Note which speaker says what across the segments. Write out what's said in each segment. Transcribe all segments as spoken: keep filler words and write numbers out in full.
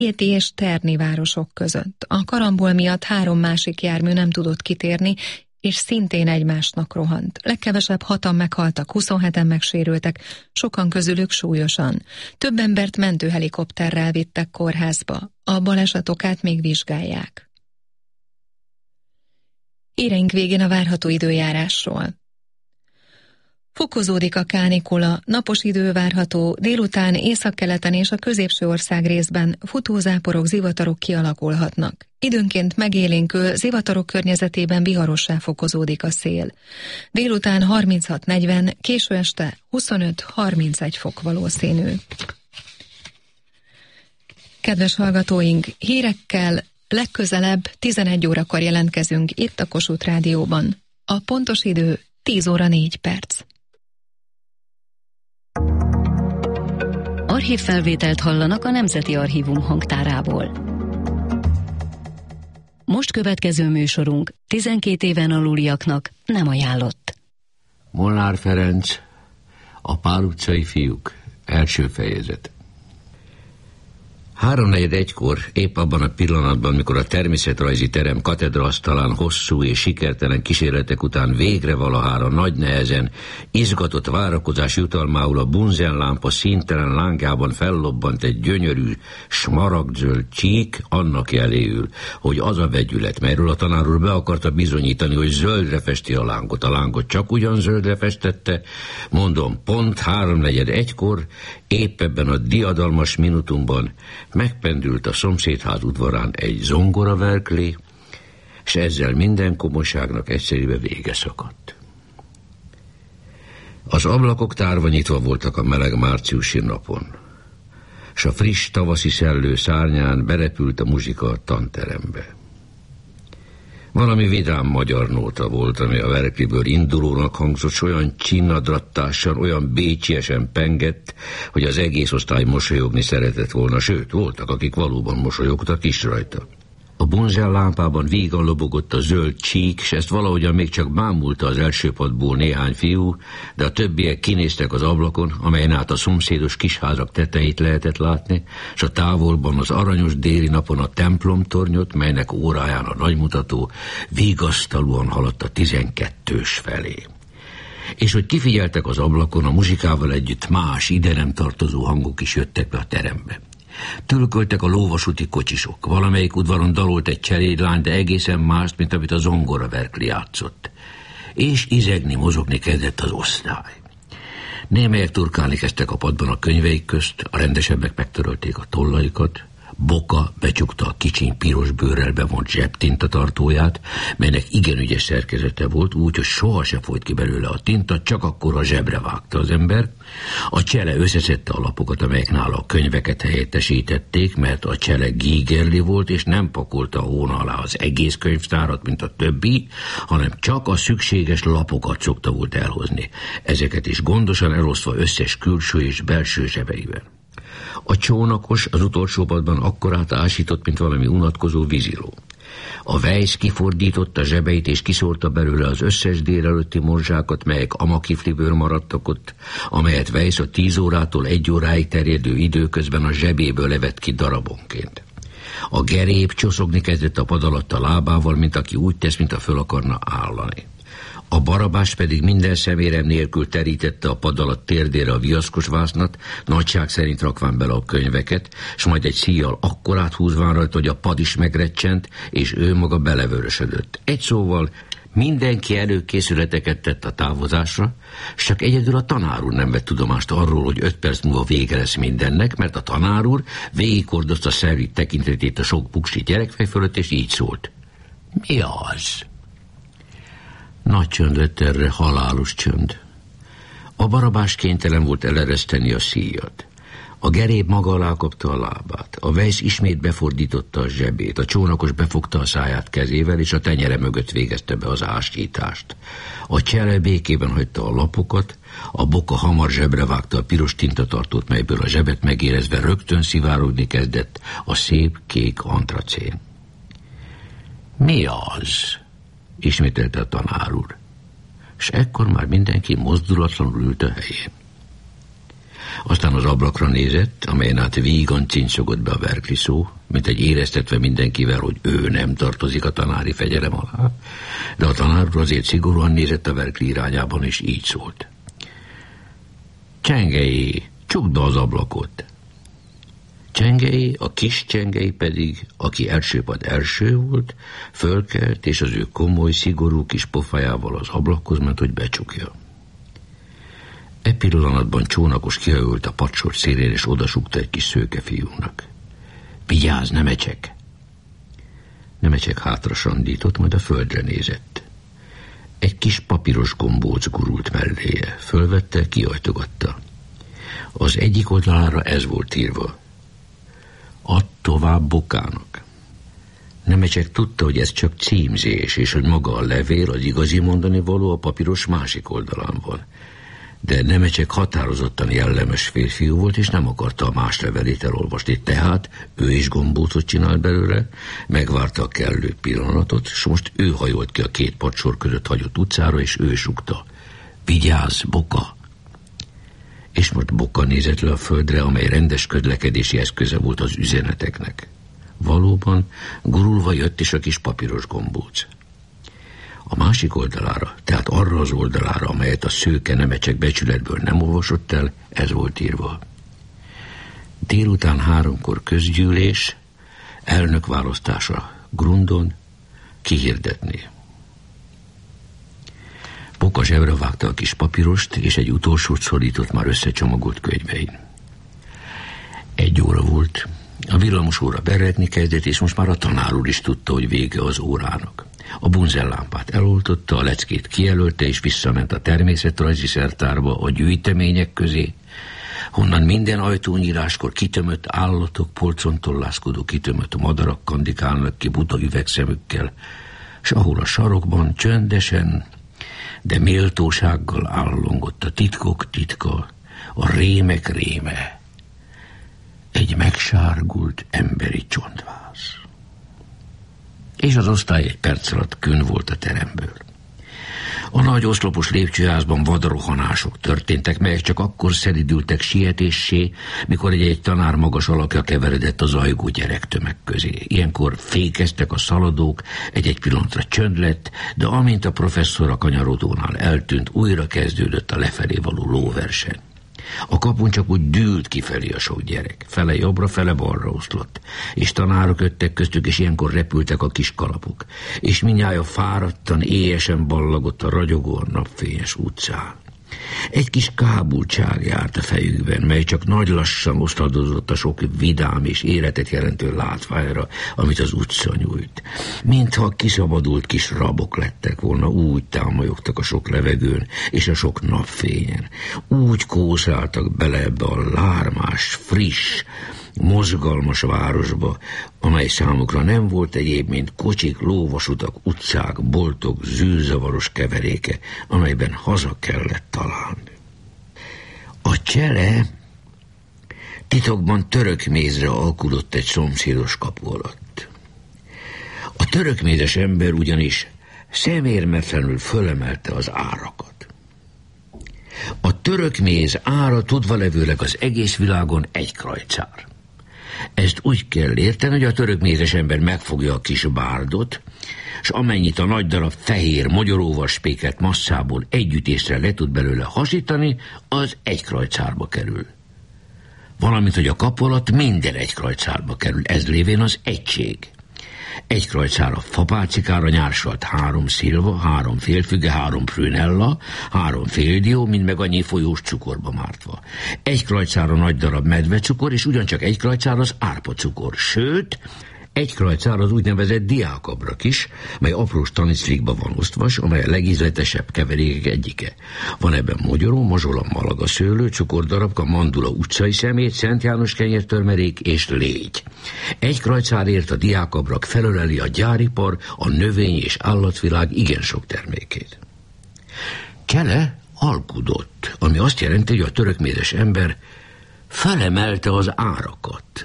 Speaker 1: Rieti és Terni városok között. A karambol miatt három másik jármű nem tudott kitérni, és szintén egymásnak rohant. Legkevesebb hatan meghaltak, huszonheten megsérültek, sokan közülük súlyosan. Több embert mentőhelikopterrel vittek kórházba. A baleset okát még vizsgálják. Híreink végén a várható időjárásról. Fokozódik a kánikula, napos idő várható, délután északkeleten és a középső ország részben futózáporok, zivatarok kialakulhatnak. Időnként megélénkül, zivatarok környezetében viharossá fokozódik a szél. Délután harminchat negyven, késő este huszonöt harmincegy fok valószínű. Kedves hallgatóink, hírekkel legközelebb tizenegy órakor jelentkezünk itt a Kossuth Rádióban. A pontos idő tíz óra négy perc.
Speaker 2: Archívfelvételt hallanak a Nemzeti Archívum hangtárából. Most következő műsorunk tizenkét éven aluliaknak nem ajánlott.
Speaker 3: Molnár Ferenc, a Pál utcai fiúk, első fejezet. Háromnegyed egykor, épp abban a pillanatban, mikor a természetrajzi terem katedra-asztalán hosszú és sikertelen kísérletek után végre valahára nagy nehezen, izgatott várakozás jutalmául a bunzenlámpa színtelen lángában fellobbant egy gyönyörű, smaragdzöld csík, annak jeléül, hogy az a vegyület, melyről a tanár úr be akarta bizonyítani, hogy zöldre festi a lángot, a lángot csak ugyan zöldre festette, mondom, pont háromnegyed egykor, épp ebben a diadalmas minutumban megpendült a szomszédház udvarán egy zongoraverklé, s ezzel minden komolyságnak egyszerűen vége szakadt. Az ablakok tárva nyitva voltak a meleg márciusi napon, s a friss tavaszi szellő szárnyán berepült a muzsika a tanterembe. Valami vidám magyar nóta volt, ami a verkliből indulónak hangzott, s olyan csinnadrattással, olyan bécsiesen pengett, hogy az egész osztály mosolyogni szeretett volna, sőt, voltak, akik valóban mosolyogtak is rajta. A bunzen lámpában vígan lobogott a zöld csík, s ezt valahogyan még csak bámulta az első padból néhány fiú, de a többiek kinéztek az ablakon, amelyen át a szomszédos kisházak tetejét lehetett látni, s a távolban az aranyos déli napon a templomtornyot, melynek óráján a nagymutató vigasztalóan haladt a tizenkettős felé. És hogy kifigyeltek az ablakon, a muzsikával együtt más, ide nem tartozó hangok is jöttek be a terembe. Tülköltek a lóvasúti kocsisok, valamelyik udvaron dalolt egy cselédlány, de egészen mást, mint amit a zongoraverkli játszott. És izegni, mozogni kezdett az osztály. Némelyek turkálni kezdtek a padban a könyveik közt, a rendesebbek megtörölték a tollaikat, Boka becsukta a kicsiny piros bőrrel bevont zsebtintatartóját, melynek igen ügyes szerkezete volt, úgy, hogy soha se folyt ki belőle a tinta, csak akkor a zsebre vágta az ember. A csele összeszedte a lapokat, amelyek nála a könyveket helyettesítették, mert a csele gígerli volt, és nem pakolta a hóna alá az egész könyvtárat, mint a többi, hanem csak a szükséges lapokat szokta volt elhozni. Ezeket is gondosan elosztva összes külső és belső zsebeivel. A csónakos az utolsó padban akkorát ásított, mint valami unatkozó víziló. A Weiss kifordította zsebeit, és kiszórta belőle az összes délelőtti morzsákat, melyek amakifliből maradtak ott, amelyet Weiss a tíz órától egy óráig terjedő időközben a zsebéből levett ki darabonként. A gerép csoszogni kezdett a pad alatt a lábával, mint aki úgy tesz, mint a föl akarna állani. A Barabás pedig minden szemérem nélkül terítette a pad alatt térdére a viaszkos vásznat, nagyság szerint rakván bele a könyveket, s majd egy szíjjal akkorát húzván rajta, hogy a pad is megrecsent, és ő maga belevörösödött. Egy szóval mindenki előkészületeket tett a távozásra, s csak egyedül a tanár úr nem vett tudomást arról, hogy öt perc múlva vége lesz mindennek, mert a tanár úr végighordozta szerint tekintetét a sok puksi gyerekfej fölött, és így szólt. Mi az? Nagy csönd lett erre, halálos csönd. A Barabás kénytelen volt elereszteni a szíjat. A geréb maga alá kapta a lábát. A Weiss ismét befordította a zsebét. A csónakos befogta a száját kezével, és a tenyere mögött végezte be az ásítást. A csele békében hagyta a lapokat, a Boka hamar zsebre vágta a piros tintatartót, melyből a zsebet megérezve rögtön szivárogni kezdett a szép kék antracén. Mi az? Ismételte a tanár úr, s ekkor már mindenki mozdulatlanul ült a helyén. Aztán az ablakra nézett, amelyen át vígan cincogott be a Berkeley szó, mint egy éreztetve mindenkivel, hogy ő nem tartozik a tanári fegyelem alá, de a tanár azért szigorúan nézett a Berkeley irányában, és így szólt. Csengei, csukd be az ablakot. Csengei, a kis Csengei pedig, aki elsőpad első volt, fölkelt, és az ő komoly, szigorú kis pofájával az ablakhoz ment, hogy becsukja. E pillanatban csónakos kihajolt a padsor szélén, és odasúgta egy kis szőke fiúnak. Vigyázz, Nemecsek! Nemecsek hátra sandított, majd a földre nézett. Egy kis papíros gombóc gurult melléje. Fölvette, kiajtogatta. Az egyik oldalára ez volt írva. Add tovább Bokának. Nemecsek tudta, hogy ez csak címzés, és hogy maga a levél, az igazi mondani való a papíros másik oldalán van. De Nemecsek határozottan jellemes férfiú volt, és nem akarta a más levelét elolvasni, tehát ő is gombócot csinált belőle, megvárta a kellő pillanatot, és most ő hajolt ki a két padsor között hagyott utcára, és ő sukta. Vigyázz, Boka! És most Boka nézett le a földre, amely rendes közlekedési eszköze volt az üzeneteknek. Valóban gurulva jött is a kis papíros gombóc. A másik oldalára, tehát arra az oldalára, amelyet a szőke Nemecsek becsületből nem olvasott el, ez volt írva. Délután háromkor közgyűlés, elnökválasztása Grundon, kihirdetni. Boka zsebre vágta a kis papírost, és egy utolsót szorított már összecsomagolt könyvein. Egy óra volt, a villamos óra berregni kezdett, és most már a tanár úr is tudta, hogy vége az órának. A bunzellámpát eloltotta, a leckét kijelölte, és visszament a természetrajzi szertárba a gyűjtemények közé, honnan minden ajtónyíráskor kitömött állatok, polcon tollászkodó kitömött madarak kandikálnak ki buta üvegszemükkel, s ahol a sarokban csöndesen, de méltósággal állongott a titkok titka, a rémek réme, egy megsárgult emberi csontváz. És az osztály egy perc alatt künn volt a teremből. A nagy oszlopos lépcsőházban vadrohanások történtek, melyek csak akkor szelidültek sietéssé, mikor egy-egy tanár magas alakja keveredett az ajgó gyerektömeg közé. Ilyenkor fékeztek a szaladók, egy-egy pillanatra csönd lett, de amint a professzor a kanyarodónál eltűnt, újra kezdődött a lefelé való lóverseny. A kapun csak úgy dűlt kifelé a sok gyerek, fele jobbra, fele balra oszlott, és tanárok öttek köztük, és ilyenkor repültek a kis kalapok, és mindnyája fáradtan, éjesen ballagott a ragyogóan napfényes utcán. Egy kis kábultság járt a fejükben, mely csak nagy lassan oszladozott a sok vidám és életet jelentő látványra, amit az utca nyújt. Mintha kiszabadult kis rabok lettek volna, úgy támolyogtak a sok levegőn és a sok napfényen. Úgy kószáltak bele ebbe a lármás, friss, mozgalmas városba, amely számukra nem volt egyéb, mint kocsik, lóvasutak, utcák, boltok, zűrzavaros keveréke, amelyben haza kellett találni. A csele titokban törökmézre alkudott egy szomszédos kapu alatt. A törökmézes ember ugyanis szemérmetlenül fölemelte az árakat. A törökméz ára tudva levőleg az egész világon egy krajcár. Ezt úgy kell érteni, hogy a törökmézes ember megfogja a kis bárdot, és amennyit a nagy darab fehér magyaróvaspéket masszából együttésre le tud belőle hasítani, az egy krajcárba kerül. Valamint, hogy a kapu alatt minden egy krajcárba kerül, ez lévén az egység. Egy krajcára fapálcikára nyársalt három szilva, három félfüge, három prünella, három féldió, mind meg annyi folyós cukorba mártva. Egy krajcára nagy darab medvecukor, és ugyancsak egy krajcára az árpacukor. Sőt, egy krajcára az úgynevezett diákabrak is, mely aprós taniclikba van osztva, amely a legízletesebb keverékek egyike. Van ebben mogyoró, mazsola, malaga szőlő, cukordarabka, mandula, utcai szemét, Szent János kenyértörmerék és légy. Egy krajcárért a diákabrak felöleli a gyáripar, a növény és állatvilág igen sok termékét. Csele alkudott, ami azt jelenti, hogy a törökmézes ember felemelte az árakat.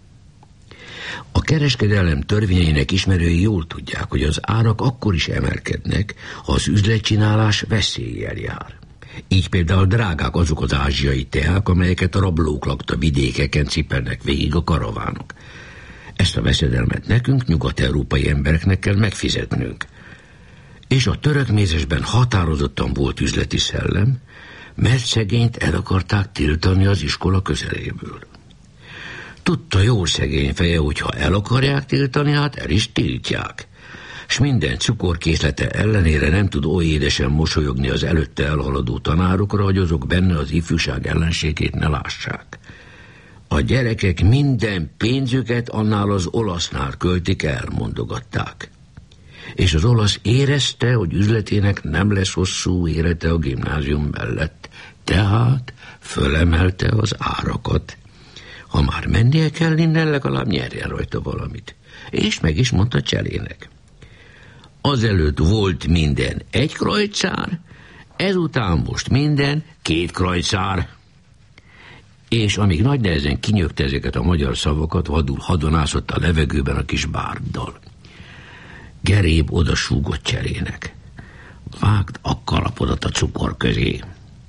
Speaker 3: A kereskedelem törvényeinek ismerői jól tudják, hogy az árak akkor is emelkednek, ha az üzletcsinálás veszéllyel jár. Így például drágák azok az ázsiai teák, amelyeket a rablók lakta vidékeken cipernek végig a karavánok. Ezt a veszedelmet nekünk, nyugat-európai embereknek kell megfizetnünk. És a török mézesben határozottan volt üzleti szellem, mert szegényt el akarták tiltani az iskola közeléből. Tudta jól szegény feje, hogy ha el akarják tiltani, hát el is tiltják. S minden cukorkészlete ellenére nem tud oly édesen mosolyogni az előtte elhaladó tanárokra, hogy azok benne az ifjúság ellenségét ne lássák. A gyerekek minden pénzüket annál az olasznál költik el, mondogatták. És az olasz érezte, hogy üzletének nem lesz hosszú élete a gimnázium mellett, tehát fölemelte az árakat. Ha már mennie kell innen, legalább nyerjen rajta valamit. És meg is mondta Cselének. Azelőtt volt minden egy krajcár, ezután most minden két krajcár. És amíg nagy nehezen kinyögte ezeket a magyar szavakat, vadul hadonászott a levegőben a kis bárddal. Geréb odasúgott Cselének. Vágd a kalapodat a cukor közé.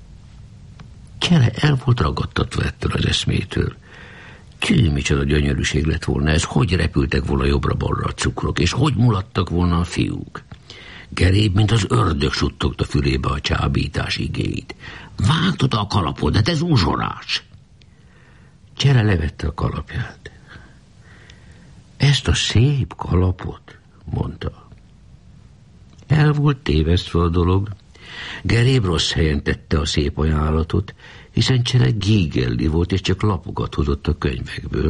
Speaker 3: Csele el volt ragadtatva ettől az eszmétől. Csű, micsoda gyönyörűség lett volna ez, hogy repültek volna jobbra-balra a cukrok, és hogy mulattak volna a fiúk. Geréb, mint az ördög suttogta fülébe a csábítás igéit. Vágd oda a kalapodat, ez uzsorás! Csele levette a kalapját. Ezt a szép kalapot, mondta. El volt tévesztve a dolog. Geréb rossz helyen tette a szép ajánlatot, hiszen Csele gígelli volt, és csak lapokat hozott a könyvekből.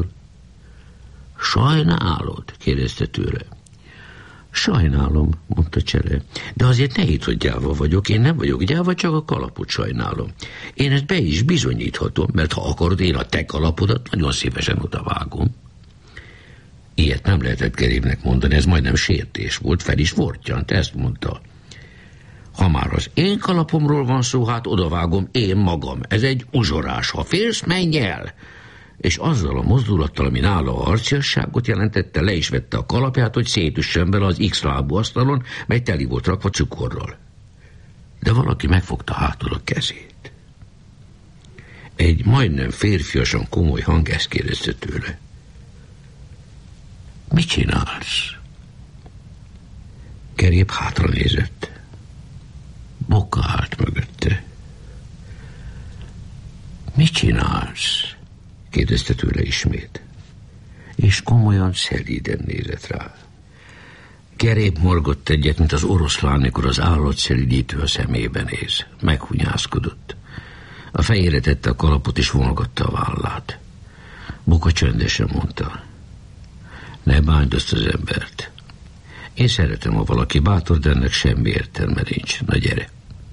Speaker 3: Sajnálod? Kérdezte tőle. Sajnálom, mondta Csele, de azért ne hidd, hogy gyáva vagyok. Én nem vagyok gyáva, csak a kalapot sajnálom. Én ezt be is bizonyíthatom, mert ha akarod, én a te kalapodat nagyon szívesen odavágom. Ilyet nem lehetett Gerébnek mondani, ez majdnem sértés volt, fel is vortyant, ezt mondta. Ha már az én kalapomról van szó, hát odavágom én magam. Ez egy uzsorás. Ha félsz, menj el! És azzal a mozdulattal, ami nála a harciasságot jelentette, le is vette a kalapját, hogy szétüssen bele az X-lábú asztalon, mely teli volt rakva cukorral. De valaki megfogta hátul a kezét. Egy majdnem férfiasan komoly hang ezt kérdezte tőle. Mit csinálsz? Geréb hátra nézett. Boka állt mögötte. Mit csinálsz? Kérdezte tőle ismét. És komolyan szelíden nézett rá. Geréb morgott egyet, mint az oroszlán, mikor az állatszelídítő a szemébe néz. Meghunyászkodott. A fejére tette a kalapot, és vonogatta a vállát. Boka csöndesen mondta. Ne bánd azt az embert. Én szeretem, ha valaki bátor, de ennek semmi értelme nincs. Na gyere.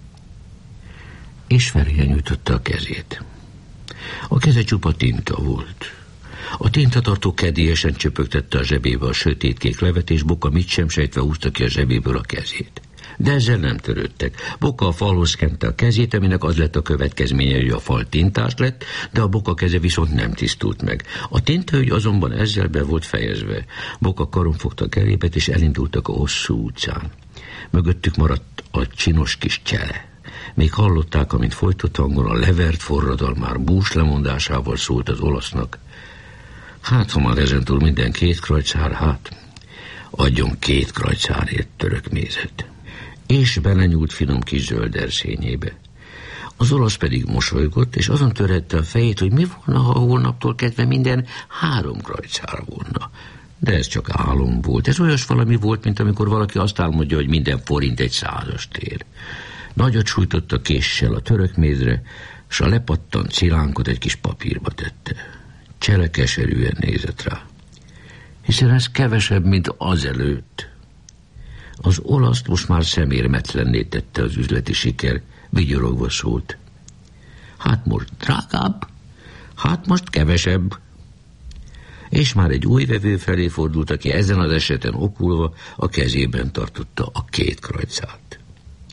Speaker 3: És felé nyújtotta a kezét. A keze csupa tinta volt. A tintatartó kedélyesen csöpögtette a zsebébe a sötétkék levet, és Boka mit sem sejtve húzta ki a zsebéből a kezét. De ezzel nem törődtek. Boka a falhoz kente a kezét, aminek az lett a következménye, hogy a fal tintás lett, de a Boka keze viszont nem tisztult meg. A tintaügy azonban ezzel be volt fejezve. Boka karon fogta Gerébet, és elindultak a hosszú utcán. Mögöttük maradt a csinos kis Csele. Még hallották, amint folytott hangon a levert forradal már bús lemondásával szólt az olasznak. Hát, ha már ezentúl minden két krajcár, hát adjon két krajcárért török mézet. És belenyúlt finom kis zöld erszényébe. Az olasz pedig mosolygott, és azon törette a fejét, hogy mi volna, ha holnaptól kezdve minden három krajcár volna. De ez csak álom volt. Ez olyas valami volt, mint amikor valaki azt álmodja, hogy minden forint egy százast ér. Nagyot sújtott a késsel a török mézre, s a lepattant szilánkot egy kis papírba tette. Csele keserűen nézett rá. Hiszen ez kevesebb, mint azelőtt. Az olaszt most már szemérmetlenné tette az üzleti siker, vigyorogva szólt. Hát most drágább, hát most kevesebb. És már egy új vevő felé fordult, aki ezen az eseten okulva a kezében tartotta a két krajcát.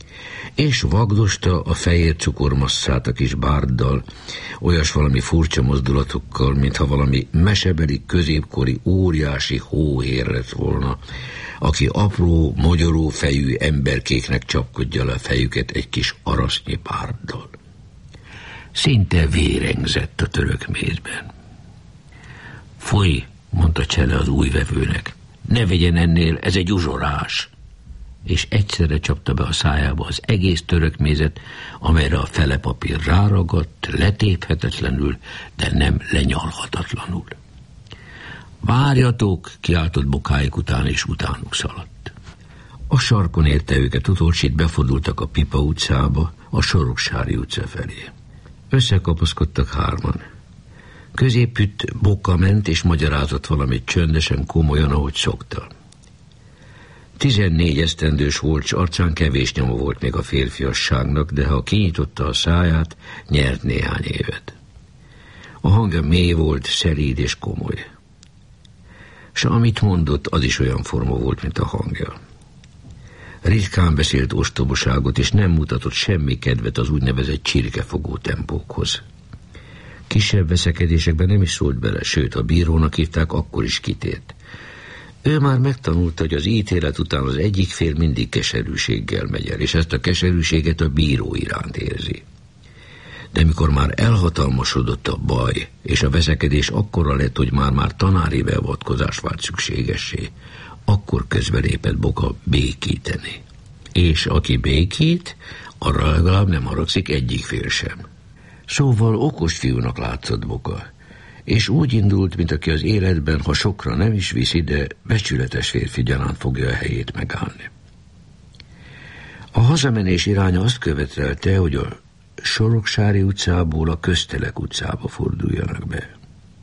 Speaker 3: és vagdosta a fehér cukormasszát a kis bárddal, olyas valami furcsa mozdulatokkal, mintha valami mesebeli, középkori óriási hóhér lett volna, aki apró, mogyoró fejű emberkéknek csapkodja le a fejüket egy kis arasznyi bárddal. Szinte vérengzett a török mézben. Folyj, mondta Csele az új vevőnek, ne vegyen ennél, ez egy uzsorás. És egyszerre csapta be a szájába az egész török mézet, amelyre a fele papír ráragadt, letéphetetlenül, de nem lenyalhatatlanul. Várjatok, kiáltott bokáik után, és utánuk szaladt. A sarkon érte őket utolsít, befordultak a Pipa utcába, a Soroksári utca felé. Összekapaszkodtak hárman. Középütt Boka ment, és magyarázott valamit csöndesen, komolyan, ahogy szokta. Tizennégy esztendős volt, s arcán kevés nyoma volt még a férfiasságnak, de ha kinyitotta a száját, nyert néhány évet. A hangja mély volt, szeríd és komoly. S amit mondott, az is olyan forma volt, mint a hangja. Ritkán beszélt ostobaságot, és nem mutatott semmi kedvet az úgynevezett csirkefogó tempókhoz. Kisebb veszekedésekben nem is szólt bele, sőt, a bírónak hívták, akkor is kitért. Ő már megtanulta, hogy az ítélet után az egyik fél mindig keserűséggel megy el, és ezt a keserűséget a bíró iránt érzi. De mikor már elhatalmasodott a baj, és a veszekedés akkora lett, hogy már-már tanári beavatkozás vált szükségessé, akkor közbelépett Boka békíteni. És aki békít, arra legalább nem haragszik egyik fél sem. Szóval okos fiúnak látszott Boka, és úgy indult, mint aki az életben, ha sokra nem is viszi, de becsületes férfi gyanánt fogja a helyét megállni. A hazamenés iránya azt követelte, hogy a Soroksári utcából a Köztelek utcába forduljanak be.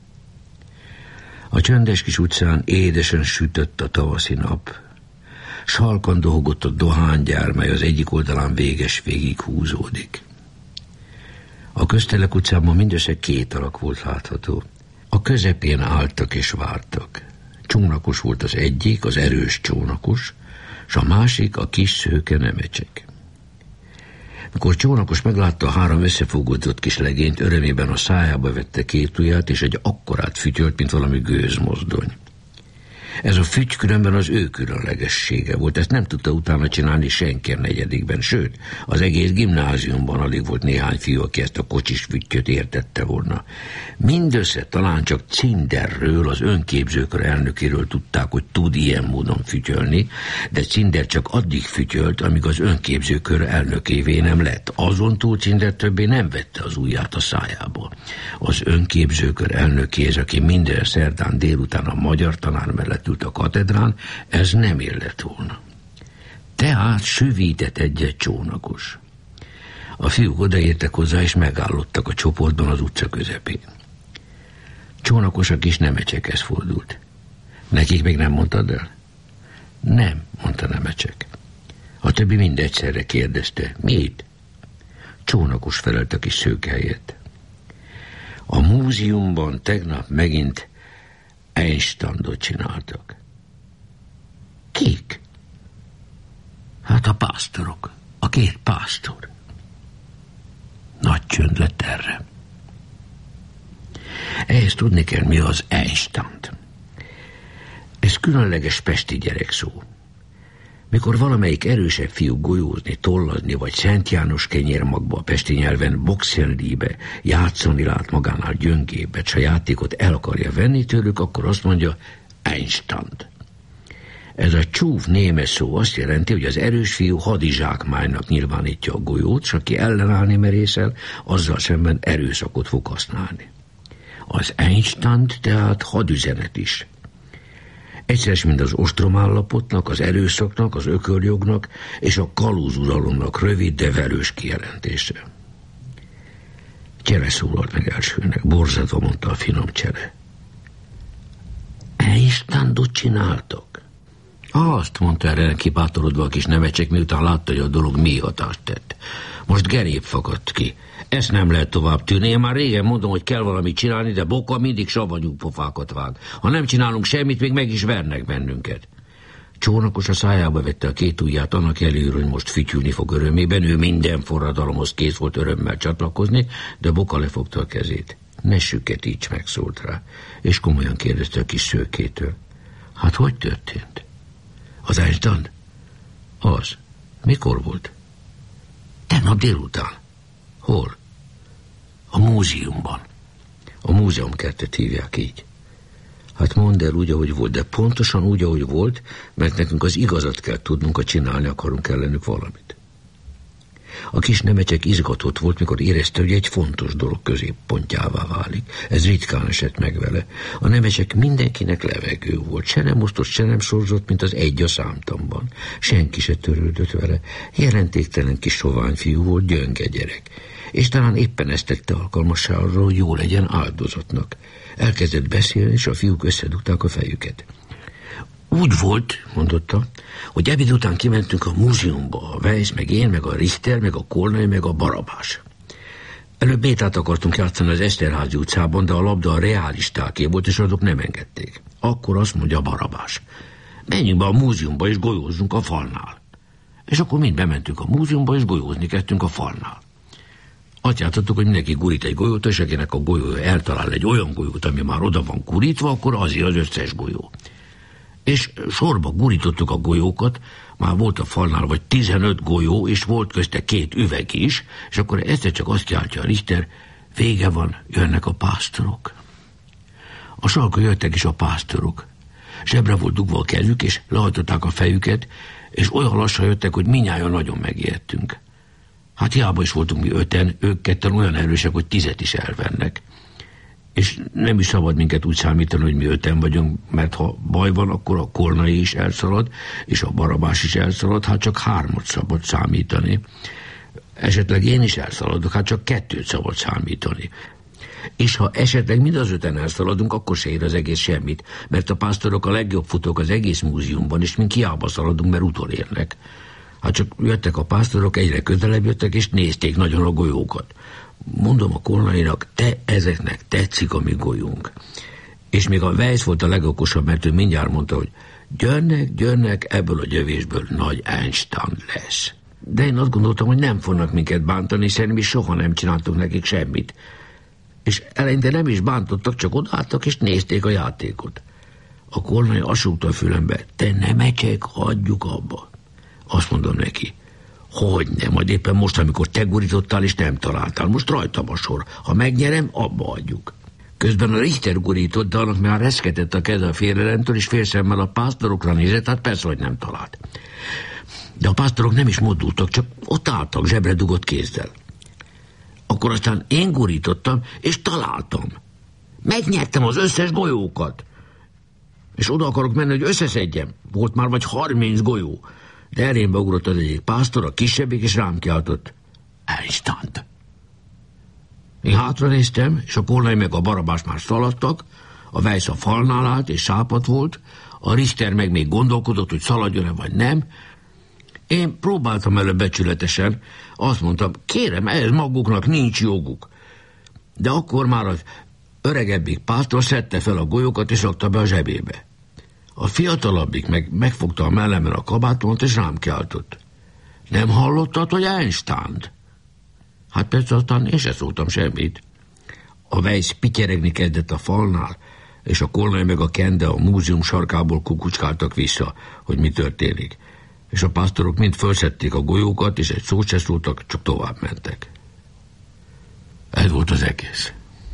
Speaker 3: A csöndes kis utcán édesen sütött a tavaszi nap, s halkan dohogott a dohánygyár, mely az egyik oldalán véges végig húzódik. A Köztelek utcában mindössze két alak volt látható. A közepén álltak és vártak. Csónakos volt az egyik, az erős csónakos, s a másik a kis szőke Nemecsek. Mikor Csónakos meglátta a három összefogódott kis legényt, örömében a szájába vette két ujját, és egy akkorát fütyölt, mint valami gőzmozdony. Ez a füty különben az ő különlegessége volt, ezt nem tudta utána csinálni senki a negyedikben, sőt, az egész gimnáziumban alig volt néhány fiú, aki ezt a kocsis füttyöt értette volna. Mindössze talán csak Cinderről, az önképzőkör elnökéről tudták, hogy tud ilyen módon fütyölni, de Cinder csak addig fütyölt, amíg az önképzőkör elnökévé nem lett. Azon túl Cinder többé nem vette az ujját a szájába. Az önképzőkör elnökéhez, aki minden szerdán délután a magyar tanár mellett ült a katedrán, ez nem illett volna. Tehát süvített egyet Csónakos. A fiúk odaértek hozzá, és megállottak a csoportban az utca közepén. Csónakos a kis Nemecsekhez fordult. Nekik még nem mondtad el? Nem, mondta Nemecsek. A többi mindegyszerre kérdezte. Mit? Csónakos felelt a kis szőke helyett. A múzeumban tegnap megint Einstandot csináltak. Kik? Hát a pásztorok, a két pásztor. Nagy csönd lett erre. Ehhez tudni kell, mi az Einstand. Ez különleges pesti gyerekszó. Mikor valamelyik erősebb fiú golyózni, tollazni, vagy Szent János kenyérmagba a pesti nyelven boxendibe játszani lát magánál gyöngébbet, s a játékot el akarja venni tőlük, akkor azt mondja Einstand. Ez a csúf némes szó azt jelenti, hogy az erős fiú hadizsákmánynak nyilvánítja a golyót, s aki ellenállni merészel, azzal szemben erőszakot fog használni. Az Einstand tehát hadüzenet is. Egyszeres mind az ostromállapotnak, az erőszaknak, az ökörjognak és a kalózuralomnak rövid, de velős kijelentése. Csele szólalt meg elsőnek, borzadva mondta a finom Csele. Einstandot csináltak? Azt mondta erre kibátorodva a kis Nemecsek, miután látta, hogy a dolog mi hatást tett. Most gerép fakadt ki. Ezt nem lehet tovább tűrni. Én már régen mondom, hogy kell valamit csinálni, de Boka mindig savanyú pofákat vág. Ha nem csinálunk semmit, még meg is vernek bennünket. Csónakos a szájába vette a két ujját annak jelére, hogy most fütyülni fog örömében. Ő minden forradalomhoz kész volt örömmel csatlakozni, de Boka lefogta a kezét. Ne süketíts, megszólt rá, és komolyan kérdezte a kis szőkétől. Hát hogy történt? Az Einstein? Az. Mikor volt? Tegnap délután. Hol? A múzeumban. A múzeumkertet hívják így. Hát mondd el úgy, ahogy volt, de pontosan úgy, ahogy volt, mert nekünk az igazat kell tudnunk, ha csinálni akarunk ellenük valamit. A kis nemecsek izgatott volt, mikor érezte, hogy egy fontos dolog középpontjává válik. Ez ritkán esett meg vele. A nemecsek mindenkinek levegő volt. Se nem osztott, se nem sorzott, mint az egy a számtamban. Senki se törődött vele. Jelentéktelen kis sovány fiú volt, gyönge gyerek. És talán éppen ezt tette alkalmassá arra, hogy jó legyen áldozatnak. Elkezdett beszélni, és a fiúk összedugták a fejüket. Úgy volt, mondotta, hogy ebéd után kimentünk a múzeumba, a Weiss, meg én, meg a Richter, meg a Kolnai, meg a Barabás. Előbb bétát akartunk játszani az Eszterházy utcában, de a labda a realistáké volt, és azok nem engedték. Akkor azt mondja a Barabás: menjünk be a múzeumba, és golyózzunk a falnál. És akkor mind bementünk a múzeumba, és golyózni kezdtünk a falnál. Azt játszottuk, hogy mindenki gurít egy golyót, és akinek a golyója eltalál egy olyan golyót, ami már oda van gurítva, akkor azért az összes golyó. És sorba gurítottuk a golyókat, már volt a falnál vagy tizenöt golyó, és volt közte két üveg is, és akkor egyszer csak azt kiáltja a Richter: vége van, jönnek a pásztorok. A sarkon jöttek is a pásztorok. Zsebre volt dugva a kezük, és lehajtották a fejüket, és olyan lassan jöttek, hogy mindnyájan nagyon megijedtünk. Hát hiába is voltunk mi öten, ők ketten olyan erősek, hogy tizet is elvennek. És nem is szabad minket úgy számítani, hogy mi öten vagyunk, mert ha baj van, akkor a Kolnai is elszalad, és a Barabás is elszalad, hát csak hármat szabad számítani. Esetleg én is elszaladok, hát csak kettőt szabad számítani. És ha esetleg mind az öten elszaladunk, akkor se ér az egész semmit, mert a pásztorok a legjobb futók az egész múzeumban, és mink hiába szaladunk, mert utolérnek. Hát csak jöttek a pásztorok, egyre közelebb jöttek, és nézték nagyon a golyókat. Mondom a Kolnainak: te ezeknek tetszik a mi golyónk. És még a Weiss volt a legokosabb, mert ő mindjárt mondta, hogy gyönnek, gyönnek, ebből a gyövésből nagy Einstein lesz. De én azt gondoltam, hogy nem fognak minket bántani, hiszen mi soha nem csináltunk nekik semmit. És eleinte nem is bántottak, csak odaálltak és nézték a játékot. A Kolnai asúgta a fülembe: te nemecsek, hagyjuk abba. Azt mondom neki: hogy nem, majd éppen most, amikor te gurítottál és nem találtál, most rajtam a sor. Ha megnyerem, abba adjuk. Közben a Richter gurított, de annak már reszketett a keze a félelentől, és félszemmel a pásztorokra nézett, hát persze, hogy nem talált. De a pásztorok nem is mozdultak, csak ott álltak zsebre dugott kézzel. Akkor aztán én gurítottam, és találtam. Megnyertem az összes golyókat. És oda akarok menni, hogy összeszedjem. Volt már vagy harminc golyó. De elémbe ugrott az egyik pásztor, a kisebbik, és rám kiáltott: Einstein. Én hátra néztem, és a Kolnai meg a Barabás már szaladtak, a Weiss a falnál állt, és sápat volt, a Richter meg még gondolkodott, hogy szaladjon-e vagy nem. Én próbáltam előbb becsületesen, azt mondtam: kérem, ehhez maguknak nincs joguk. De akkor már az öregebbik pásztor szedte fel a golyókat, és rakta be a zsebébe. A fiatalabbik meg megfogta a mellemen a kabátomat, és rám kiáltott: nem hallottad, hogy Einstein-t? Hát persze aztán én se szóltam semmit. A Weiss pityeregni kezdett a falnál, és a Kolnai meg a Kende a múzeum sarkából kukucskáltak vissza, hogy mi történik. És a pásztorok mind fölszedték a golyókat, és egy szót se szóltak, csak tovább mentek. Ez volt az egész.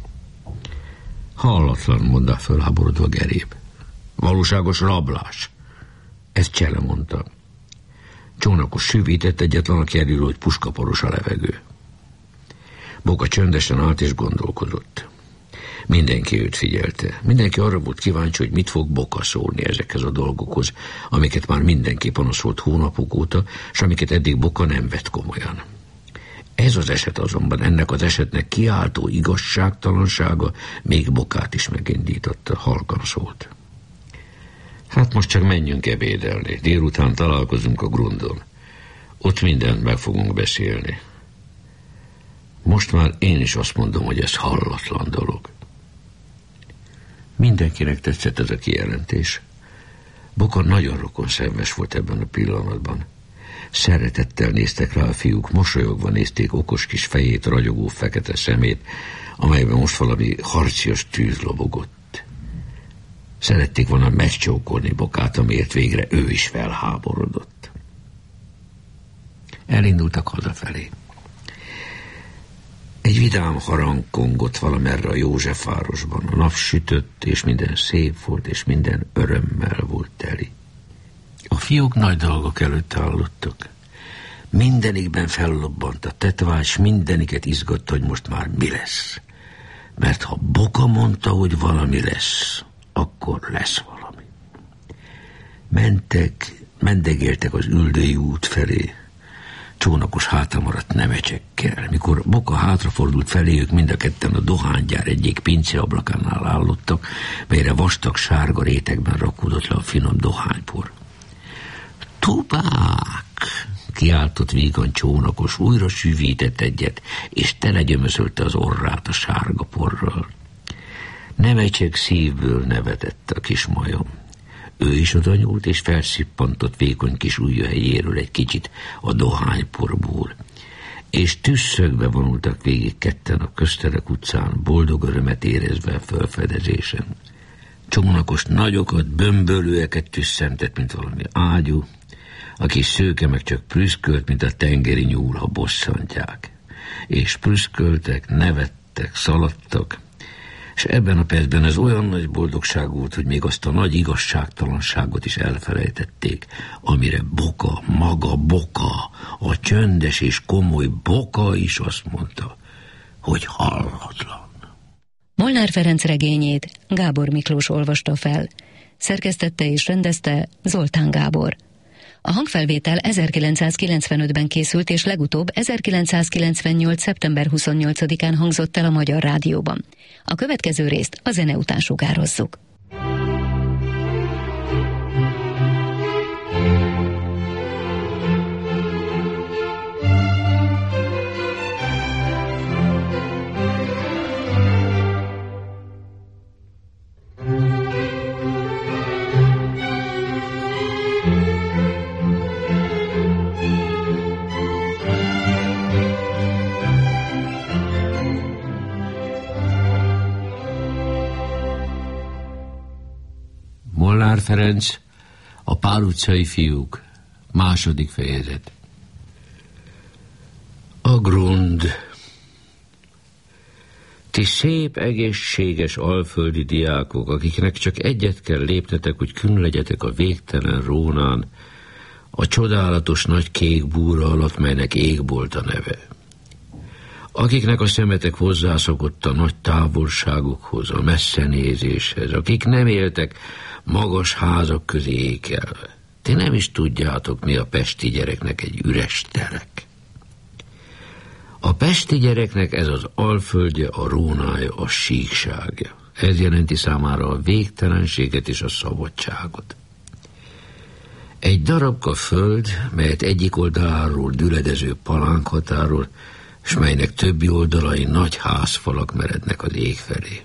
Speaker 3: Hallatlan, mondta fölháborodva Geréb. Valóságos rablás. Ezt Csele mondta. Csónakos süvített, egyetlen a kerülő, hogy puskaporos a levegő. Boka csöndesen állt és gondolkodott. Mindenki őt figyelte. Mindenki arra volt kíváncsi, hogy mit fog Boka szólni ezekhez a dolgokhoz, amiket már mindenki panaszolt hónapok óta, és amiket eddig Boka nem vett komolyan. Ez az eset azonban, ennek az esetnek kiáltó igazságtalansága még Bokát is megindította, halkan szólt. Hát most csak menjünk ebédelni. Délután találkozunk a Grundon. Ott mindent meg fogunk beszélni. Most már én is azt mondom, hogy ez hallatlan dolog. Mindenkinek tetszett ez a kijelentés. Boka nagyon rokonszenves volt ebben a pillanatban. Szeretettel néztek rá a fiúk, mosolyogva nézték okos kis fejét, ragyogó fekete szemét, amelyben most valami harcias tűz lobogott. Szerették volna megcsókolni Bokát, amiért végre ő is felháborodott. Elindultak hazafelé. Egy vidám harang kongott valamerre a Józsefvárosban. A nap sütött, és minden szép volt, és minden örömmel volt teli. A fiúk nagy dolgok előtt állottak. Mindenikben fellobbant a tetvás, mindeniket izgatta, hogy most már mi lesz. Mert ha Boka mondta, hogy valami lesz, akkor lesz valami. Mentek, mendegéltek az Üldői út felé, csónakos hátra maradt nemecsekkel. Mikor Boka hátrafordult feléjük, mind a ketten a dohánygyár egyik pincéablakánál állottak, melyre vastag sárga rétegben rakódott le a finom dohánypor. Tubák! Kiáltott vígan csónakos, újra süvített egyet, és telegyömöszölte az orrát a sárga porral. Nemecsek szívből nevetett a kis majom. Ő is oda nyúlt, és felszippantott vékony kis ujjahelyéről egy kicsit a dohányporból. És tüsszögbe vonultak végig ketten a Közterek utcán, boldog örömet érezve a felfedezésen. Csónakos nagyokat, bömbölőeket tüsszentett, mint valami ágyú, a kis szőke meg csak prüszkölt, mint a tengeri nyúl, ha bosszantják. És prüszköltek, nevettek, szaladtak, és ebben a percben ez olyan nagy boldogság volt, hogy még azt a nagy igazságtalanságot is elfelejtették, amire Boka, maga Boka, a csöndes és komoly Boka is azt mondta, hogy hallatlan.
Speaker 2: Molnár Ferenc regényét Gábor Miklós olvasta fel. Szerkesztette és rendezte Zoltán Gábor. A hangfelvétel ezerkilencszázkilencvenötben készült, és legutóbb ezerkilencszázkilencvennyolc. szeptember huszonnyolcadikán hangzott el a Magyar Rádióban. A következő részt a zene után sugározzuk.
Speaker 3: Molnár Ferenc, a Pál utcai fiúk, második fejezet. A grund. Ti szép, egészséges alföldi diákok, akiknek csak egyet kell lépnetek, hogy künn legyetek a végtelen Rónán, a csodálatos nagy kék búra alatt, melynek égbolt a neve. Akiknek a szemetek hozzászokott a nagy távolságokhoz, a messzenézéshez, akik nem éltek magas házak közé ékelve. Ti nem is tudjátok, mi a pesti gyereknek egy üres terek. A pesti gyereknek ez az alföldje, a Rónája, a síkságja. Ez jelenti számára a végtelenséget és a szabadságot. Egy darabka föld, melyet egyik oldaláról düledező palánk határol, s melynek többi oldalai nagy házfalak merednek az ég felé.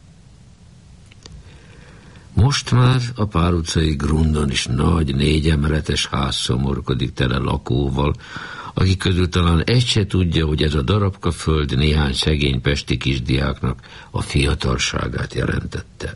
Speaker 3: Most már a Pál utcai grundon is nagy, négyemeletes ház szomorkodik tele lakóval, akik közül talán egy se tudja, hogy ez a darabka föld néhány szegény pesti kisdiáknak a fiatalságát jelentette.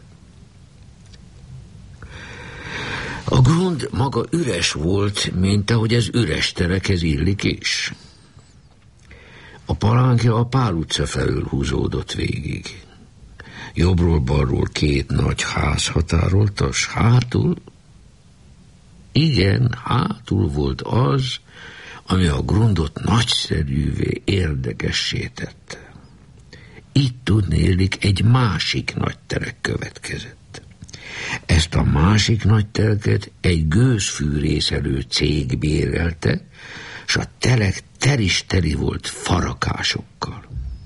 Speaker 3: A grund maga üres volt, mint ahogy ez üres terekhez illik is. A palánkja a Pál utca felől húzódott végig. Jobbról-balról két nagy ház határolta, s hátul, igen, hátul volt az, ami a grundot nagyszerűvé, érdekessé tette. Itt tudnélik egy másik nagy terek következett. Ezt a másik nagy tereket egy gőzfűrészelő cég bérelte, s a telek teris-teri volt farakásokkal.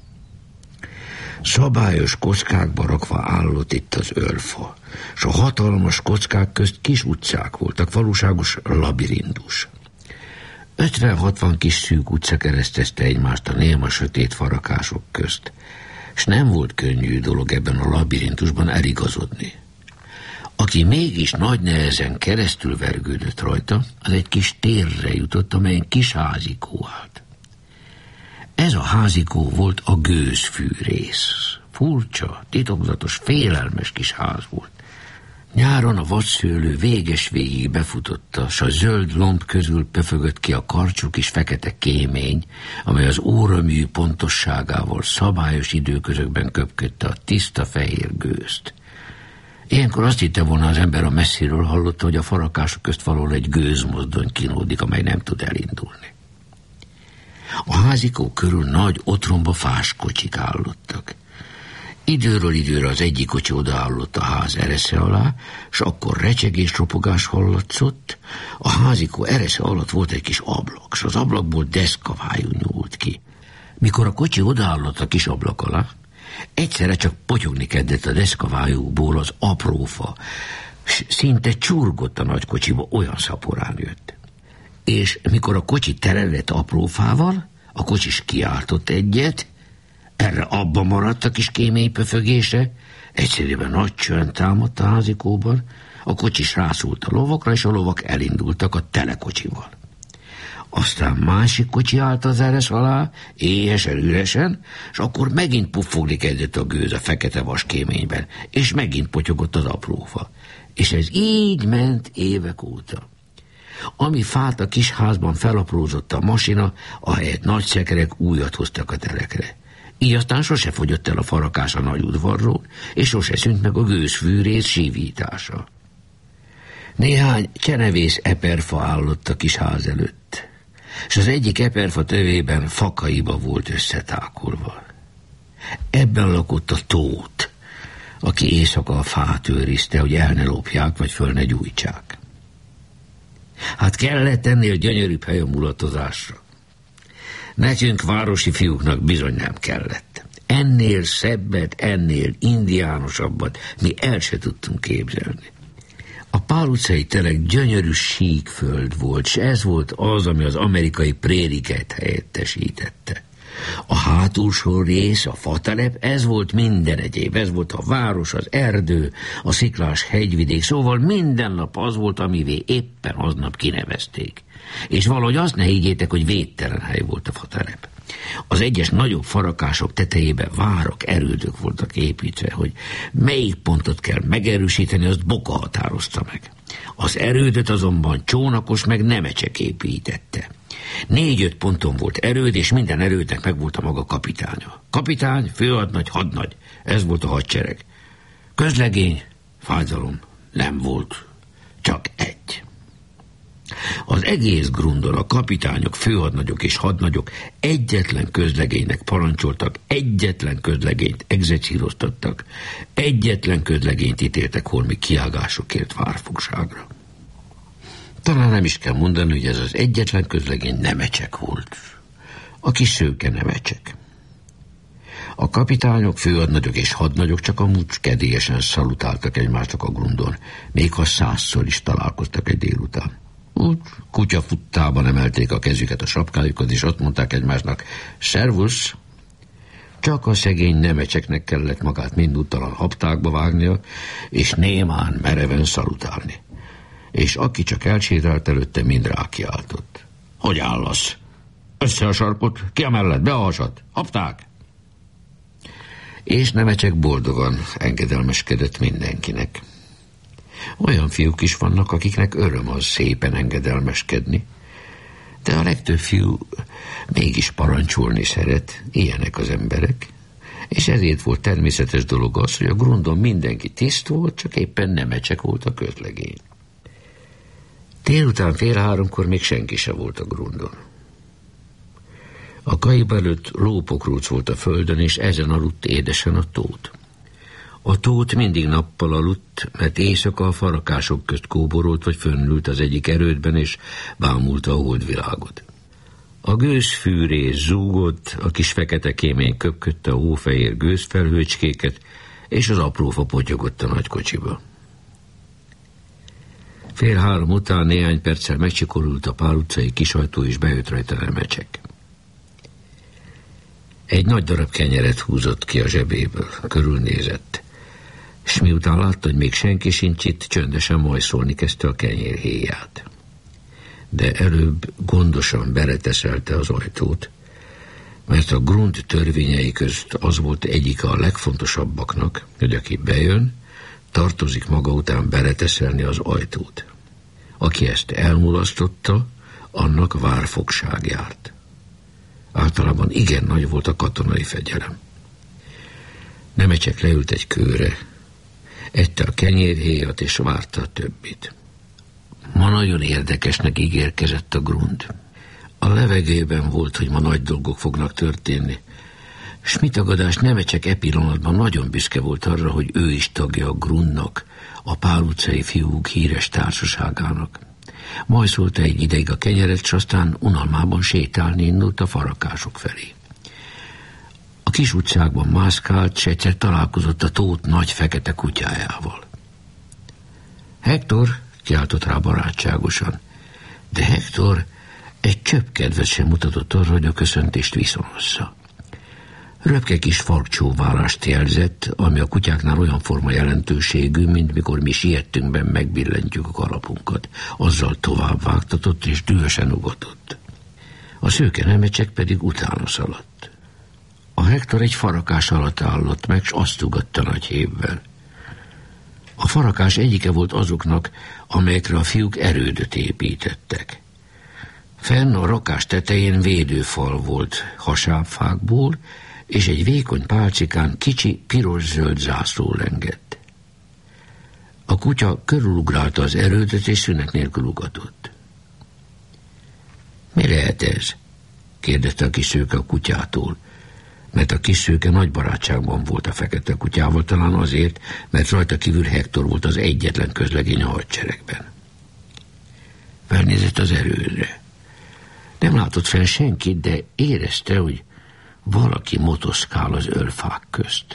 Speaker 3: Szabályos kockákba rakva állott itt az őrfa, s a hatalmas kockák közt kis utcák voltak, valóságos labirintus. ötven-hatvan kis szűk utca keresztezte egymást a néma sötét farakások közt, s nem volt könnyű dolog ebben a labirintusban eligazodni. Aki mégis nagy nehezen keresztül vergődött rajta, az egy kis térre jutott, amelyen kis házikó állt. Ez a házikó volt a gőzfűrész. Furcsa, titokzatos, félelmes kis ház volt. Nyáron a vadszőlő véges végig befutotta, s a zöld lomb közül pöfögött ki a karcsú kis fekete kémény, amely az óramű pontosságával szabályos időközökben köpködte a tiszta fehér gőzt. Ilyenkor azt hitte volna az ember, a messziről hallotta, hogy a farakások közt valahol egy gőzmozdony kínódik, amely nem tud elindulni. A házikó körül nagy otromba fáskocsik állottak. Időről időre az egyik kocsi odaállott a ház eresze alá, s akkor recsegés, ropogás hallatszott. A házikó eresze alatt volt egy kis ablak, s az ablakból deszkavájú nyúlt ki. Mikor a kocsi odaállott a kis ablak alá, egyszerre csak potyogni kezdett a deszkavájúból az aprófa, s szinte csurgott a nagy kocsiba, olyan szaporán jött. És mikor a kocsi tele lett aprófával, a kocsis kiáltott egyet, erre abba maradt a kis kémény pöfögése, egyszerűen nagy csönd támadt a házikóban, a kocsis rászúlt a lovakra, és a lovak elindultak a telekocsival. Aztán másik kocsi állt az eresz alá, éhesen, üresen, és akkor megint puffogni kezdett a gőz a fekete vas kéményben, és megint potyogott az aprófa. És ez így ment évek óta. Ami fát a kis házban felaprózott a masina, ahelyett nagy szekerek újat hoztak a telekre. Így aztán sose fogyott el a farakás a nagy udvarról, és sose szűnt meg a gőzfűrész sívítása. Néhány csenevész eperfa állott a kis ház előtt, és az egyik eperfa tövében fakaiba volt összetákolva. Ebben lakott a Tóth, aki éjszaka a fát őrizte, hogy el ne lopják, vagy föl ne gyújtsák. Hát kellett ennél gyönyörűbb hely a mulatozásra. Nekünk városi fiúknak bizony nem kellett. Ennél szebbet, ennél indiánosabbat mi el se tudtunk képzelni. A Pál utcai telek gyönyörű síkföld volt, s ez volt az, ami az amerikai prériket helyettesítette. A hátulsó rész, a fatelep, ez volt minden egyéb, ez volt a város, az erdő, a sziklás hegyvidék, szóval minden nap az volt, amivé éppen aznap kinevezték. És valahogy azt ne higgyétek, hogy védtelen hely volt a fatelep. Az egyes nagyobb farakások tetejében várok, erődök voltak építve, hogy melyik pontot kell megerősíteni, azt Boka határozta meg. Az erődöt azonban Csónakos meg Nemecsek építette. Négy-öt ponton volt erőd, és minden erődnek megvolt a maga kapitánya. Kapitány, főhadnagy, hadnagy, ez volt a hadsereg. Közlegény, fájdalom nem volt, csak egy. Az egész grundon a kapitányok, főhadnagyok és hadnagyok egyetlen közlegénynek parancsoltak, egyetlen közlegényt execíroztattak, egyetlen közlegényt ítéltek holmi kiágásokért várfogságra. Talán nem is kell mondani, hogy ez az egyetlen közlegény Nemecsek volt. A kis szőke Nemecsek. A kapitányok, főhadnagyok és hadnagyok csak amúgy kedélyesen szalutáltak egymásnak a grundon, még ha százszor is találkoztak egy délután. Úgy kutyafuttában emelték a kezüket a sapkájukhoz, és ott mondták egymásnak, szervusz. Csak a szegény Nemecseknek kellett magát mindúttalan haptákba vágnia, és némán mereven szalutálni. És aki csak elsétált előtte, mind rákiáltott. Hogy állasz? Össze a sarkot, ki a mellett, be a hasat, hapták! És Nemecsek boldogan engedelmeskedett mindenkinek. Olyan fiúk is vannak, akiknek öröm az szépen engedelmeskedni, de a legtöbb fiú mégis parancsolni szeret, ilyenek az emberek, és ezért volt természetes dolog az, hogy a grundon mindenki tiszt volt, csak éppen Nemecsek volt a közlegény. Délután fél háromkor még senki se volt a grundon. A kaiba előtt lópokróc volt a földön, és ezen aludt édesen a Tóth. A Tóth mindig nappal aludt, mert éjszaka a farakások közt kóborolt vagy fönnült az egyik erődben, és bámulta a holdvilágot. A gőzfűrész zúgott, a kis fekete kémény köpködte a hófehér gőzfelhőcskéket, és az aprófa potyogott a nagy kocsiba. Fél három után néhány perccel megcsikorult a Pál utcai kisajtó, és bejött rajta Nemecsek. Egy nagy darab kenyeret húzott ki a zsebéből, körülnézett. S miután látta, hogy még senki sincs itt, csöndesen majszolni kezdte a kenyérhéját. De előbb gondosan bereteszelte az ajtót, mert a Grund törvényei között az volt egyik a legfontosabbaknak, hogy aki bejön, tartozik maga után bereteszelni az ajtót. Aki ezt elmulasztotta, annak várfogság járt. Általában igen nagy volt a katonai fegyelem. Nemecsek leült egy kőre, ette a kenyérhéjat és várta a többit. Ma nagyon érdekesnek ígérkezett a Grund. A levegőben volt, hogy ma nagy dolgok fognak történni. S mi tagadás, Nemecsek e pillanatban nagyon büszke volt arra, hogy ő is tagja a Grundnak, a Pál utcai fiúk híres társaságának. Majszolta egy ideig a kenyeret, s aztán unalmában sétálni indult a farakások felé. A kis utcákban mászkált, s egyszer találkozott a Tóth nagy fekete kutyájával. Hektor, kiáltott rá barátságosan, de Hektor egy csöpp kedvet sem mutatott arra, hogy a köszöntést viszonozza. Röpke kis farkcsóválást jelzett, ami a kutyáknál olyan forma jelentőségű, mint mikor mi sietünkben megbillentjük a kalapunkat. Azzal tovább vágtatott és dühösen ugatott. A szőke Nemecsek pedig utána szaladt. A Hektor egy farakás alatt állott meg, s azt ugatta nagy hévvel. A farakás egyike volt azoknak, amelyekre a fiúk erődöt építettek. Fenn a rakás tetején védőfal volt hasábfákból, és egy vékony pálcikán kicsi, piros-zöld zászló lengett. A kutya körülugrálta az erődöt, és szünet nélkül ugatott. Mi lehet ez? kérdezte a kis szőke a kutyától, mert a kis szőke nagy barátságban volt a fekete kutyával, talán azért, mert rajta kívül Hektor volt az egyetlen közlegény a hadseregben. Felnézett az erődre. Nem látott fel senkit, de érezte, hogy valaki motoszkál az ölfák közt.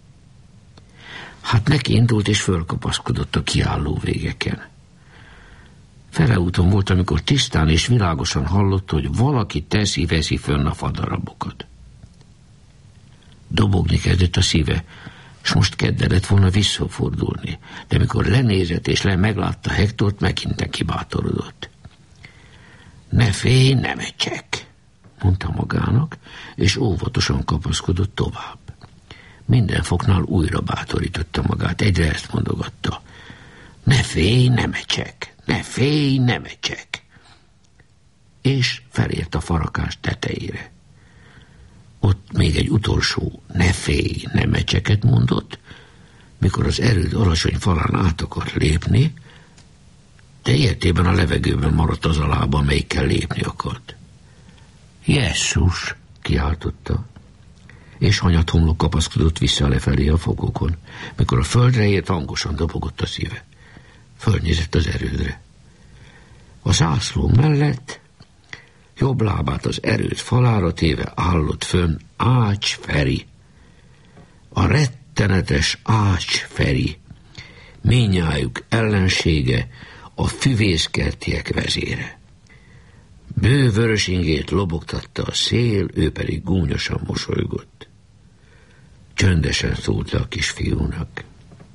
Speaker 3: Hát neki indult és fölkapaszkodott a kiálló végeken. Feleúton volt, amikor tisztán és világosan hallotta, hogy valaki teszi-veszi fönn a fadarabokat. Dobogni kezdett a szíve, s most kedve lett volna visszafordulni, de mikor lenézett és le meglátta Hektort, megint neki bátorodott. Ne félj, Nemecsek, mondta magának, és óvatosan kapaszkodott tovább. Minden foknál újra bátorította magát, egyre ezt mondogatta. Ne félj, Nemecsek, ne félj, Nemecsek. És felért a farakás tetejére. Ott még egy utolsó ne félj, Nemecseket mondott, mikor az erőd alacsony falán át akart lépni, de értében a levegőben maradt az a lába, amelyikkel lépni akart. Jesszus, kiáltotta, és hanyathomlok kapaszkodott vissza lefelé a fogokon. Mikor a földre ért, hangosan dobogott a szíve. Fölnézett az erődre. A zászló mellett jobb lábát az erőd falára téve állott fönn Ács Feri. A rettenetes Ács Feri, mindnyájuk ellensége, a füvészkertiek vezére. Bő vörösingét lobogtatta a szél, ő pedig gúnyosan mosolygott. Csöndesen szólt le a kisfiúnak.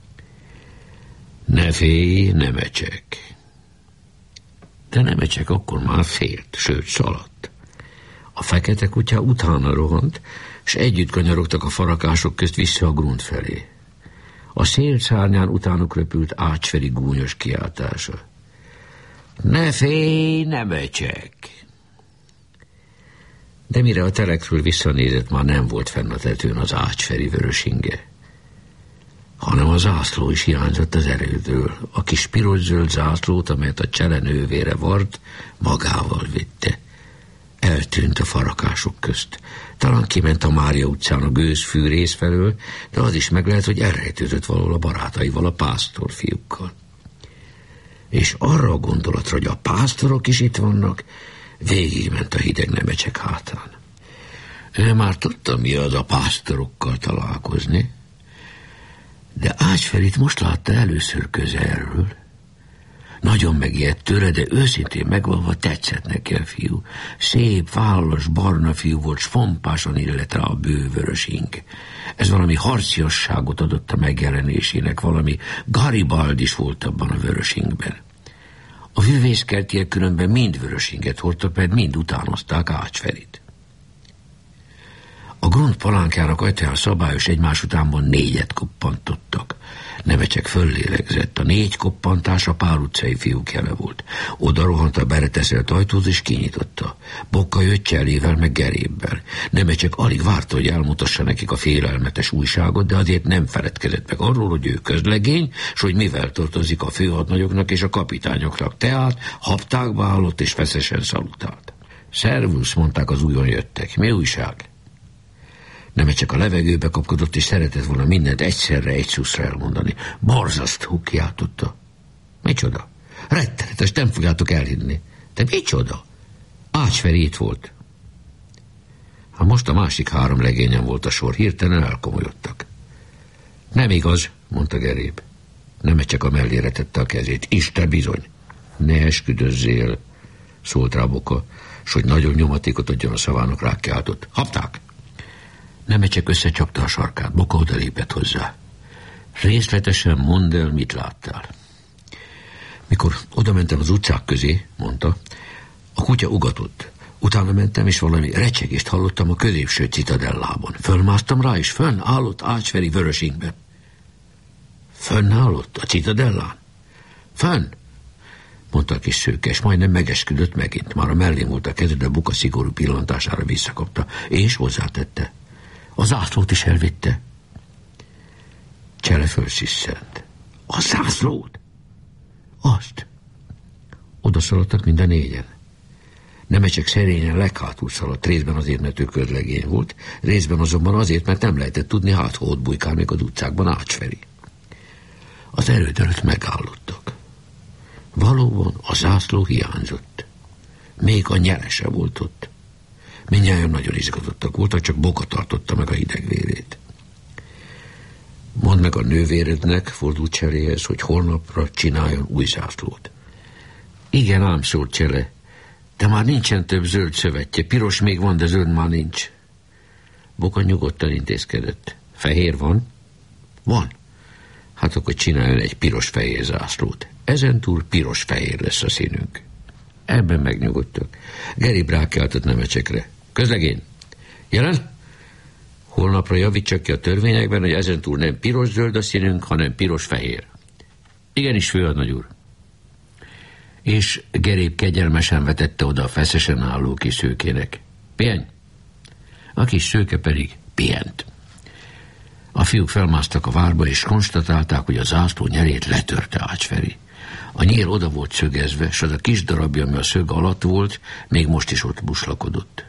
Speaker 3: Ne félj, Nemecsek. De Nemecsek akkor már félt, sőt szaladt. A fekete kutya utána rohant, s együtt kanyarogtak a farakások közt vissza a Grund felé. A szél szárnyán utánuk röpült Ács Feri gúnyos kiáltása. Ne félj, Nemecsek! De mire a telekről visszanézett, már nem volt fenn a tetőn az Ács Feri vörösinge, hanem a zászló is hiányzott az erődről. A kis piros-zöld zászlót, amelyet a cselenővére vart, magával vitte. Eltűnt a farakások közt. Talán kiment a Mária utcán a gőzfűrész felől, de az is meg lehet, hogy elrejtődött valahol a barátaival, a pásztorfiúkkal. És arra a gondolatra, hogy a pásztorok is itt vannak, végigment a hideg Nemecsek hátán. Ő már tudta, mi az a pásztorokkal találkozni, de Ács Ferit most látta először közelről. Nagyon megijedt tőle, de őszintén megvalva tetszett neki a fiú. Szép, vállalas, barna fiú volt, s pompásan illett rá a bővörös ing. Ez valami harciasságot adott a megjelenésének, valami Garibaldis volt abban a vörös ingben. A vüvészkertiek különben mind vörös inget hordtak, mert mind utánozták Ács Ferit. A Grund palánkjának ajtaján szabályos egymás utánban négyet koppantottak. Nemecsek föllélegzett. A négy koppantás a Pál utcai fiúk jele volt. Oda rohant a bereteszelt ajtót és kinyitotta. Bokka jött Cselével meg Gerébbel. Nemecsek alig várta, hogy elmutassa nekik a félelmetes újságot, de azért nem feledkezett meg arról, hogy ő közlegény, s hogy mivel tartozik a főhadnagyoknak és a kapitányoknak. Tehát haptákba állott és feszesen szalutált. Szervusz, mondták az újon jöttek. Mi újság? Nemecsek a levegőbe kapkodott, és szeretett volna mindent egyszerre egy szuszra elmondani. Borzasztó, kiáltotta. Micsoda? Rettenetes, nem fogjátok elhinni. De micsoda? Ács Feri itt volt. Ha most a másik három legényen volt a sor, hirtelen elkomolyodtak. Nem igaz, mondta Geréb. Nemecsek a mellére tette a kezét. Isten bizony. Ne esküdözzél, szólt rá Bokka, s hogy nagyon nyomatékot adjon a szavának, rákiáltott. Hapták! Nemecsek összecsapta a sarkát. Bokka odalépett hozzá. Részletesen mondd el, mit láttál. Mikor oda mentem az utcák közé, mondta, a kutya ugatott. Utána mentem, és valami recsegést hallottam a középső citadellában. Fölmásztam rá, és fönn állott Ács Feri vörös ingben. Fönn állott a citadellán? Fönn, mondta a kis szőke, és majdnem megesküdött megint. Már a mellén volt a keze, de Bokka szigorú pillantására visszakapta, és hozzátette. A zászlót is elvitte. Csele fölsziszent. A zászlót? Azt. Oda szaladtak mind a négyen. Nemecsek szerényen leghátul szaladt, részben azért, mert ő közlegény volt, részben azonban azért, mert nem lehetett tudni, hát ha ott bujkál még az utcákban Ács Feri. Az erőd előtt megállottak. Valóban a zászló hiányzott. Még a nyelese volt ott. Mindnyájan nagyon izgatottak voltak, csak Bokka tartotta meg a hidegvérét. Mondd meg a nővérednek, fordult Cseléhez, hogy holnapra csináljon új zászlót. Igen, ám, szólt Csele, de már nincsen több zöld szövetje. Piros még van, de zöld már nincs. Bokka nyugodtan intézkedett. Fehér van? Van. Hát akkor csináljon egy piros-fehér zászlót. Ezentúl piros-fehér lesz a színünk. Ebben megnyugodtak. Geréb rákiáltott Nemecsekre. Közlegény, jelen? Holnapra javítsak ki a törvényekben, hogy ezentúl nem piros-zöld a színünk, hanem piros-fehér. Igenis, főhadnagy úr. És Geréb kegyelmesen vetette oda a feszesen álló kis szőkének. Pihenj! A kis szőke pedig pihent. A fiúk felmásztak a várba, és konstatálták, hogy a zászló nyelét letörte Ács Feri. A nyél oda volt szögezve, s az a kis darabja, ami a szög alatt volt, még most is ott buslakodott.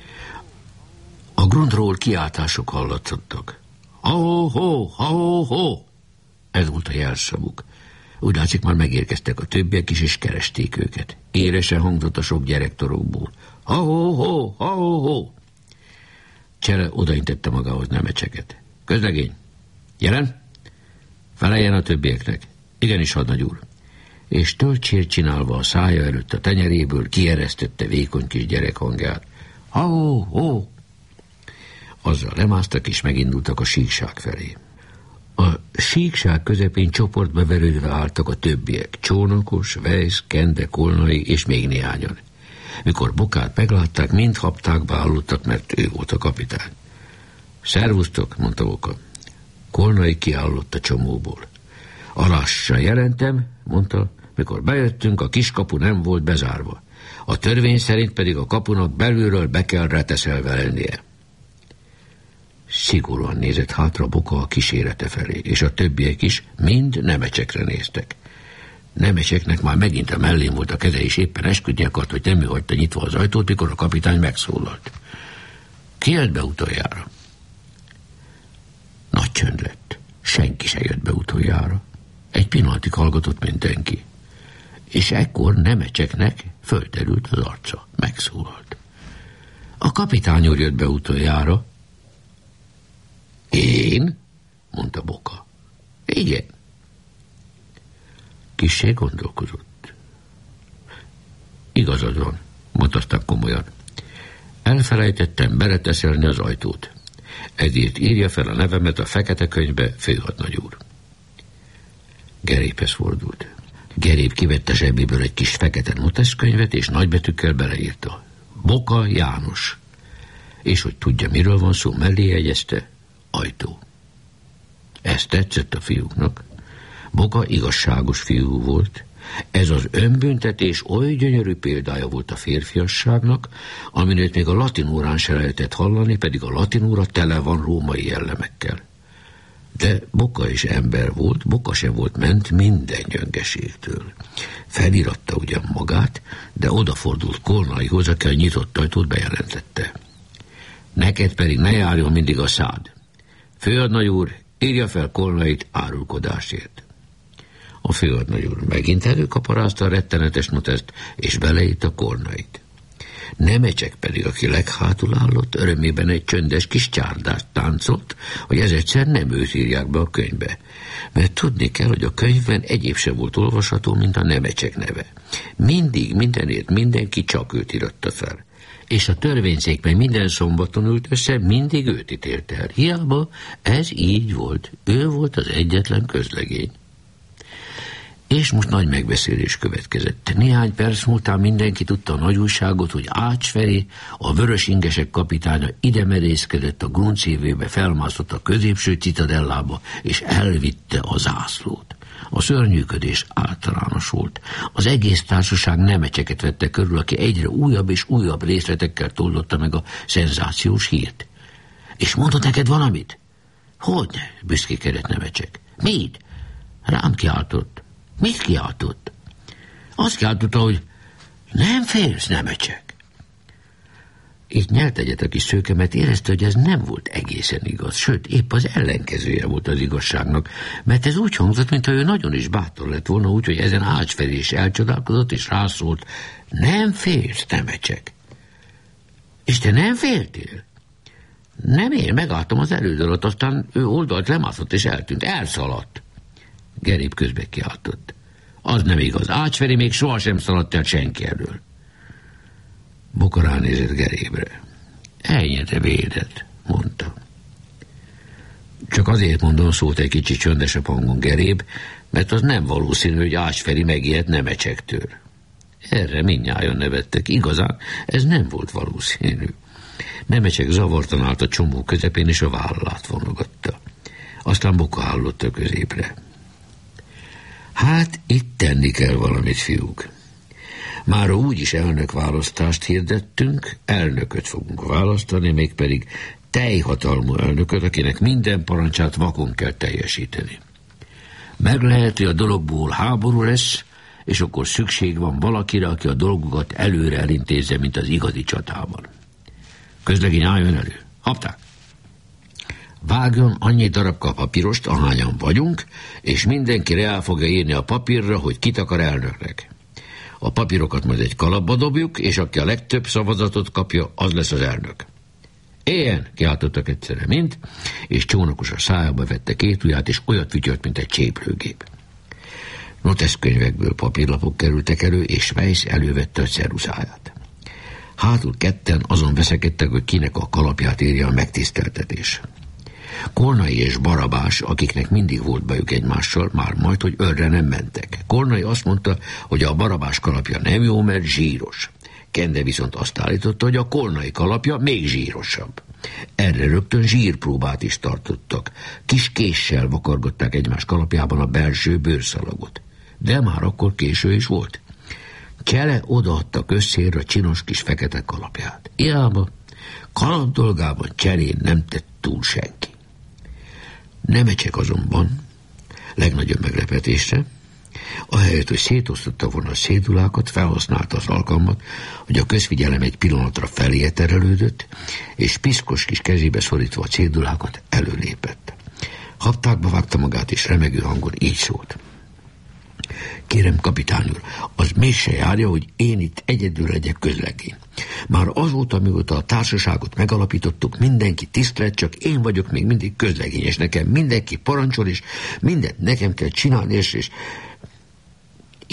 Speaker 3: A Grundról kiáltások hallatszottak. Ha-ho-ho, ha-ho-ho! Ez volt a jelszavuk. Úgy látszik, már megérkeztek a többiek is, és keresték őket. Éresen hangzott a sok gyerektorokból. Ha-ho-ho, ha-ho-ho! Csele odaintette magához Nemecseket. Közlegény, jelen? Feleljen a többieknek. Igenis, hadnagy úr. És töltsért csinálva a szája előtt a tenyeréből kieresztette vékony kis gyerek hangját. Ha-ho-ho! Azzal lemásztak, és megindultak a síkság felé. A síkság közepén csoportba verődve álltak a többiek. Csónakos, Vejsz, Kende, Kolnai és még néhányan. Mikor Bokkát meglátták, mind haptákba állottak, mert ő volt a kapitány. Szervusztok, mondta Bokka. Kolnai kiállott a csomóból. Alassan jelentem, mondta, mikor bejöttünk, a kiskapu nem volt bezárva. A törvény szerint pedig a kapunak belülről be kell reteszelve lennie. Szigorúan nézett hátra Bokka a kísérete felé, és a többiek is mind Nemecsekre néztek. Nemecseknek már megint a mellén volt a keze, és éppen esküdni akart, hogy nem ő hagyta nyitva az ajtót, mikor a kapitány megszólalt. Ki jött be utoljára? Nagy csönd lett. Senki se jött be utoljára. Egy pillanatig hallgatott mindenki. És ekkor Nemecseknek fölterült az arca. Megszólalt. A kapitány úr jött be utoljára. Én? Mondta Bokka. Igen. Kissé gondolkozott. Igazad van, mondta aztán komolyan. Elfelejtettem beleteszelni az ajtót. Ezért írja fel a nevemet a fekete könyvbe, főhadnagy úr. Geréphez fordult. Gerép kivette zsebéből egy kis fekete noteszkönyvet, és nagybetűkkel beleírta. Boka János. És hogy tudja, miről van szó, mellé jegyezte, ajtó. Ez tetszett a fiúknak. Boka igazságos fiú volt. Ez az önbüntetés oly gyönyörű példája volt a férfiasságnak, aminőt még a latin órán se lehetett hallani, pedig a latin óra tele van római jellemekkel. De Boka is ember volt, Boka sem volt ment minden gyöngeségtől. Feliratta ugyan magát, de odafordult Kolnaihoz, aki a nyitott ajtót bejelentette. Neked pedig ne járjon mindig a szád. Főhadnagy úr, írja fel Kolnait árulkodásért. A főhadnagy úr megint előkaparázta a rettenetes noteszt, és beleírta Kolnait. Nemecsek pedig, aki leghátul állott, örömében egy csöndes kis csárdást táncolt, hogy ez egyszer nem őt írják be a könyvbe. Mert tudni kell, hogy a könyvben egyéb sem volt olvasható, mint a Nemecsek neve. Mindig, mindenért mindenki csak őt íratta fel. És a törvényszékben minden szombaton ült össze, mindig őt ítélte el. Hiába ez így volt. Ő volt az egyetlen közlegény. És most nagy megbeszélés következett. Néhány perc múltán mindenki tudta a nagy újságot, hogy Ács Feri, a vörös ingesek kapitánya ide merészkedett a gruncévébe, felmászott a középső citadellába, és elvitte a zászlót. A szörnyűködés általános volt. Az egész társaság Nemecseket vette körül, aki egyre újabb és újabb részletekkel tollotta meg a szenzációs hírt. És mondott neked valamit? Hogyne? Büszkékedett Nemecsek. Mit? Rám kiáltott. Mit kiáltott? Azt kiáltotta, hogy nem félsz, Nemecsek. Így nyelt egyet a kis szőke, mert érezte, hogy ez nem volt egészen igaz, sőt, épp az ellenkezője volt az igazságnak, mert ez úgy hangzott, mintha ő nagyon is bátor lett volna, úgyhogy ezen Ács Feri is elcsodálkozott, és rászólt, nem félsz, Nemecsek. És te nem féltél? Nem, én megálltam az elődalat, aztán ő oldalt lemászott és eltűnt, elszaladt. Gerép közbe kiáltott. Az nem igaz, Ács Feri még sohasem szaladt el senki elől. Boka ránézett Gerébre. Ennyi te védett, mondta. Csak azért mondom, szólt egy kicsit csöndesebb hangon Geréb, mert az nem valószínű, hogy Ács Feri megijedt Nemecsektől. Erre mindnyájan nevettek. Igazán ez nem volt valószínű. Nemecsek zavartan állt a csomó közepén, és a vállát vonogatta. Aztán Boka állott a középre. Hát itt tenni kell valamit, fiúk. Mára úgyis elnökválasztást hirdettünk, elnököt fogunk választani, mégpedig teljhatalmú elnököt, akinek minden parancsát vakon kell teljesíteni. Meg lehet, hogy a dologból háború lesz, és akkor szükség van valakire, aki a dolgokat előre elintézze, mint az igazi csatában. Közlegény, álljon elő. Hapták! Vágjon annyi darabka papírost, ahányan vagyunk, és mindenki rá fogja írni a papírra, hogy kit akar elnöknek. A papírokat majd egy kalapba dobjuk, és aki a legtöbb szavazatot kapja, az lesz az elnök. Éljen, kiáltottak egyszerre mind, és csónakos a szájába vette két ujját, és olyat fütyölt, mint egy cséplőgép. Noteszkönyvekből papírlapok kerültek elő, és Weiss elővette a ceruzáját. Hátul ketten azon veszekedtek, hogy kinek a kalapját írja a megtiszteltetés. Kolnai és Barabás, akiknek mindig volt bajuk egymással, már majd, hogy örre nem mentek. Kolnai azt mondta, hogy a Barabás kalapja nem jó, mert zsíros. Kende viszont azt állította, hogy a Kolnai kalapja még zsírosabb. Erre rögtön zsírpróbát is tartottak. Kis késsel vakargatták egymás kalapjában a belső bőrszalagot. De már akkor késő is volt. Csele odaadta közszérre a csinos kis fekete kalapját. Hiába, kalap dolgában Cselén nem tett túl senki. Nemecsek azonban, legnagyobb meglepetésre, ahelyett, hogy szétosztotta volna a szédulákat, felhasználta az alkalmat, hogy a közfigyelem egy pillanatra feléje terelődött, és piszkos kis kezébe szorítva a cédulákat előlépett. Haptákba vágta magát, és remegő hangon így szólt. Kérem, kapitány úr, az még se járja, hogy én itt egyedül legyek közlegény. Már azóta, mióta a társaságot megalapítottuk, mindenki tisztelet, csak én vagyok még mindig közlegény, és nekem mindenki parancsol, és mindent nekem kell csinálni, és, és...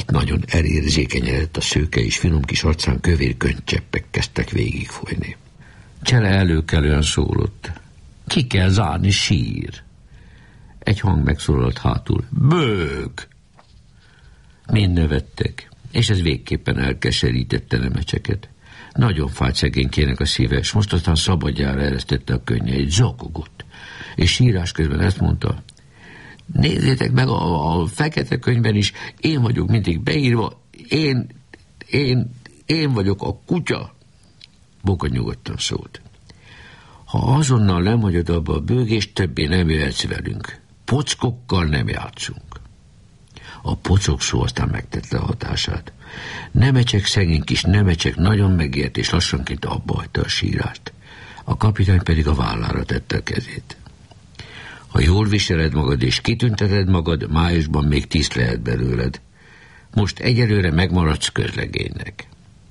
Speaker 3: Itt nagyon elérzékenyedett a szőke, és finom kis arcán kövér könycseppek kezdtek végigfolyni. Csele előkelően szólott. Ki kell zárni, sír. Egy hang megszólalt hátul. Bőg! Mind nevettek, és ez végképpen elkeserítette Nemecseket. Nagyon fájt szegénykének a szíve, és most aztán szabadjára eresztette a könnyeit, zokogott, és sírás közben ezt mondta: nézzétek meg, a, a fekete könyvben is én vagyok mindig beírva, én, én, én vagyok a kutya. Boka nyugodtan szólt. Ha azonnal nem hagyod abba a bőgést, többé nem jöhetsz velünk. Pockokkal nem játszunk. A pocok szó aztán megtette a hatását. Nemecsek, szegény kis Nemecsek nagyon megért, és lassanként abba hagyta a sírást. A kapitány pedig a vállára tette a kezét. Ha jól viseled magad és kitünteted magad, májusban még tiszt lehet belőled. Most egyelőre megmaradsz közlegénynek.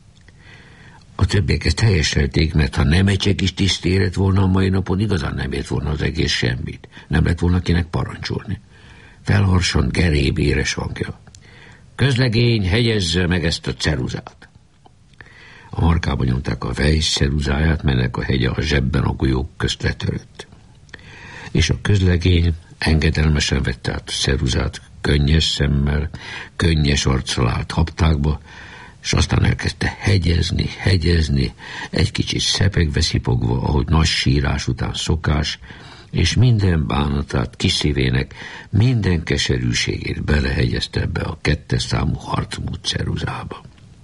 Speaker 3: A többiek ezt helyeselték, mert ha Nemecsek is tiszt érett volna a mai napon, igazán nem ért volna az egész semmit. Nem lett volna kinek parancsolni. Felharsant Geréb éres hangja. Közlegény, hegyezze meg ezt a ceruzát. A markába nyomták a Weiss ceruzáját, melynek a hegye a zsebben a golyók közt letörött. És a közlegény engedelmesen vette át a ceruzát, könnyes szemmel, könnyes arccal állt haptákba, és aztán elkezdte hegyezni, hegyezni, egy kicsit szepegve szipogva, ahogy nagy sírás után szokás, és minden bánatát, kiszívének minden keserűségét belehegyezte ebbe a kettes számú harcmúd ceruzába.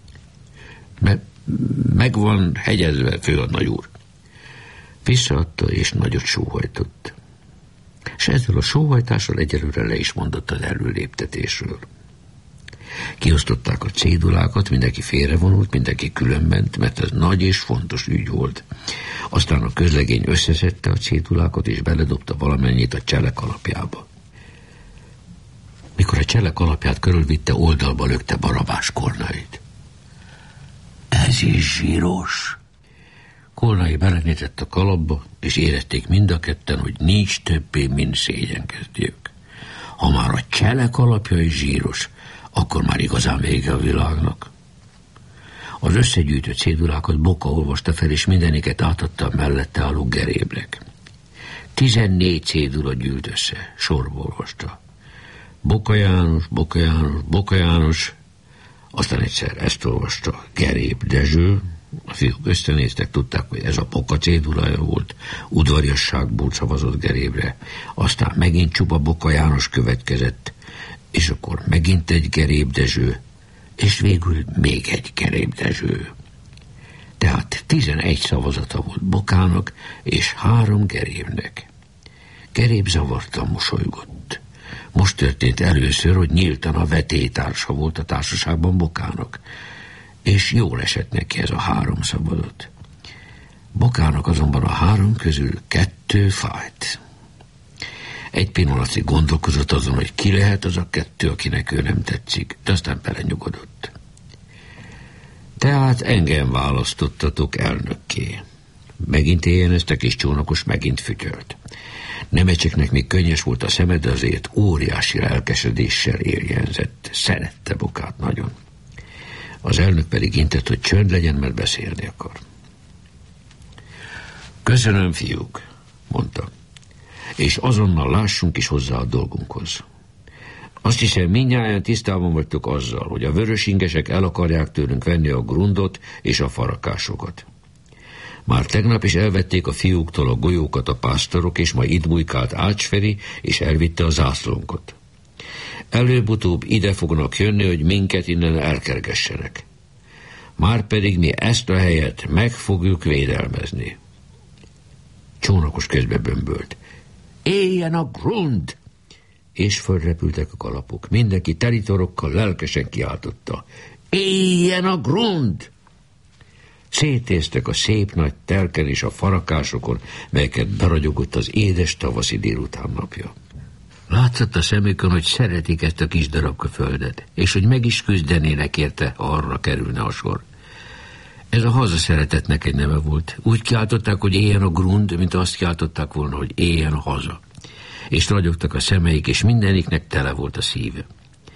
Speaker 3: Me- meg van hegyezve, főadnagy úr. Visszaadta, és nagyot sóhajtott. És ezzel a sóhajtással egyelőre le is mondott az előléptetésről. Kiosztották a cédulákat, mindenki félrevonult, mindenki különment, mert ez nagy és fontos ügy volt. Aztán a közlegény összeszedte a cédulákat, és beledobta valamennyit a cselek alapjába. Mikor a cselek alapját körülvitte, oldalba lökte Barabás Kornait. Ez is zsíros. Kornai belenézett a kalapba, és érezték mind a ketten, hogy nincs többé, mind szégyenkezniük. Ha már a cselek alapja is zsíros, akkor már igazán vége a világnak. Az összegyűjtött cédulákat Boka olvasta fel, és mindeniket átadta a mellette álló Gerébnek. Tizennégy cédula gyűlt össze, sorba olvasta. Boka János, Boka János, Boka János, aztán egyszer ezt olvasta Geréb Dezső. A fiúk összenéztek, tudták, hogy ez a Boka cédulája volt, udvariasságból szavazott Gerébre. Aztán megint csupa Boka János következett, és akkor megint egy Geréb Dezső, és végül még egy Geréb Dezső. Tehát tizenegy szavazata volt Bokának, és három Gerébnek. Geréb zavartan mosolygott. Most történt először, hogy nyíltan a vetélytársa volt a társaságban Bokának, és jól esett neki ez a három szavazat. Bokának azonban a három közül kettő fájt. Egy pillanatig gondolkozott azon, hogy ki lehet az a kettő, akinek ő nem tetszik, de aztán belenyugodott. Tehát engem választottatok elnökké. Megint éjjeneztek, és Csónakos megint fütyölt. Nemecseknek még könnyes volt a szeme, de azért óriási lelkesedéssel érjenzett. Szerette Bokát nagyon. Az elnök pedig intett, hogy csönd legyen, mert beszélni akar. Köszönöm, fiúk, mondta, és azonnal lássunk is hozzá a dolgunkhoz. Azt hiszem, mindnyájan tisztában vagytok azzal, hogy a vörösingesek el akarják tőlünk venni a grundot és a farakásokat. Már tegnap is elvették a fiúktól a golyókat a pásztorok, és ma itt bujkált Ácsferi, és elvitte a zászlónkat. Előbb-utóbb ide fognak jönni, hogy minket innen elkergessenek. Márpedig mi ezt a helyet meg fogjuk védelmezni. Csónakos közbe bömbölt. Éljen a grund! És fölrepültek a kalapok. Mindenki telitorokkal lelkesen kiáltotta. Éljen a grund! Szétéztek a szép nagy telken és a farakásokon, melyeket beragyogott az édes tavaszi délután napja. Látszott a szemükön, hogy szeretik ezt a kis darabka földet, és hogy meg is küzdenének érte, ha arra kerülne a sor. Ez a hazaszeretetnek egy neve volt. Úgy kiáltották, hogy éljen a grund, mint azt kiáltották volna, hogy éljen a haza. És ragyogtak a szemeik, és mindeniknek tele volt a szíve.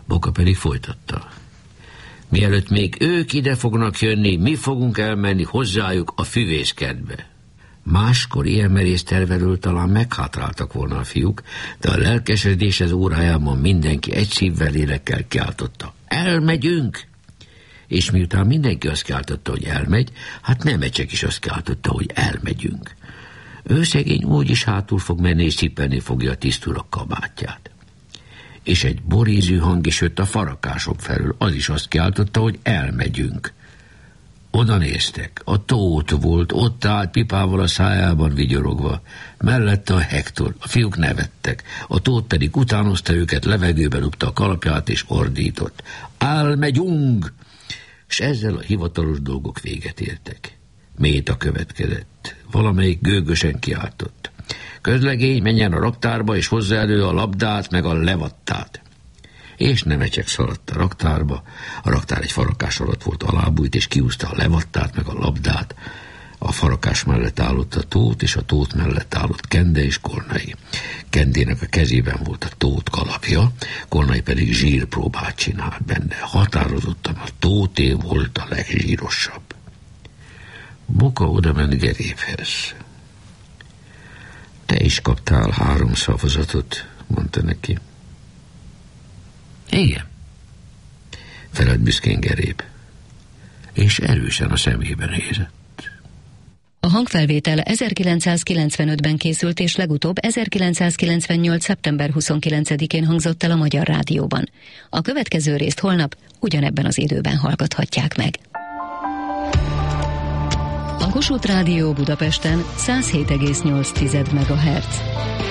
Speaker 3: Boka pedig folytatta. Mielőtt még ők ide fognak jönni, mi fogunk elmenni hozzájuk a füvészkertbe. Máskor ilyen merész tervelől talán meghátráltak volna a fiúk, de a lelkesedés az órájában mindenki egy szívvel lélekkel kiáltotta. Elmegyünk! És miután mindenki azt kiáltotta, hogy elmegy, hát Nemecsek is azt kiáltotta, hogy elmegyünk. Ő szegény úgyis hátul fog menni, és cipelni fogja a tiszturak kabátját. És egy borízű hang is jött a farakások felől, az is azt kiáltotta, hogy elmegyünk. Oda néztek, a Tóth volt, ott állt pipával a szájában vigyorogva, mellette a Hektor, a fiúk nevettek, a Tóth pedig utánozta őket, levegőbe rúgta a kalapját és ordított. Elmegyünk! És ezzel a hivatalos dolgok véget értek. Méta következett, valamelyik gőgösen kiáltott. Közlegény, menjen a raktárba, és hozza elő a labdát, meg a levattát. És Nemecsek szaladt a raktárba, a raktár egy farakás alatt volt alábújt, és kiúzta a levattát, meg a labdát. A farakás mellett állott a Tóth, és a Tóth mellett állott Kende és Kornai. Kendének a kezében volt a Tóth kalapja, Kornai pedig zsírpróbát csinált benne. Határozottan a Tóthé volt a legzsírosabb. Boka oda ment Gerébhez. Te is kaptál három szavazatot, mondta neki. Igen, felett büszkén Geréb, és erősen a szemében nézett.
Speaker 2: A hangfelvétel ezerkilencszázkilencvenötben készült, és legutóbb ezerkilencszázkilencvennyolc. szeptember huszonkilencedikén hangzott el a Magyar Rádióban. A következő részt holnap ugyanebben az időben hallgathatják meg. A Kossuth Rádió Budapesten száz hét egész nyolc megahertz.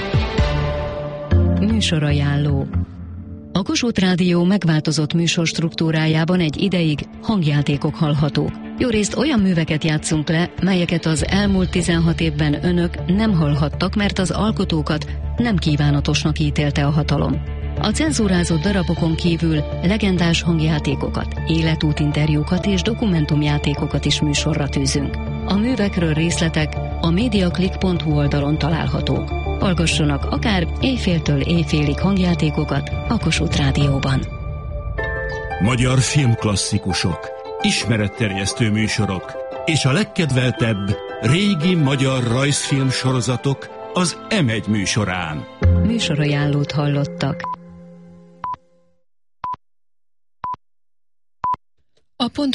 Speaker 2: Műsorajánló. A Kossuth Rádió megváltozott műsorstruktúrájában egy ideig hangjátékok hallhatók. Jórészt olyan műveket játszunk le, melyeket az elmúlt tizenhat évben önök nem hallhattak, mert az alkotókat nem kívánatosnak ítélte a hatalom. A cenzúrázott darabokon kívül legendás hangjátékokat, életútinterjúkat és dokumentumjátékokat is műsorra tűzünk. A művekről részletek a mediaclick pont hu oldalon találhatók. Hallgassanak akár éjféltől éjfélig hangjátékokat a Kossuth Rádióban.
Speaker 4: Magyar filmklasszikusok, ismeretterjesztő műsorok és a legkedveltebb régi magyar rajzfilm sorozatok az em egy műsorán.
Speaker 2: Műsorajánlót hallottak.
Speaker 1: A pont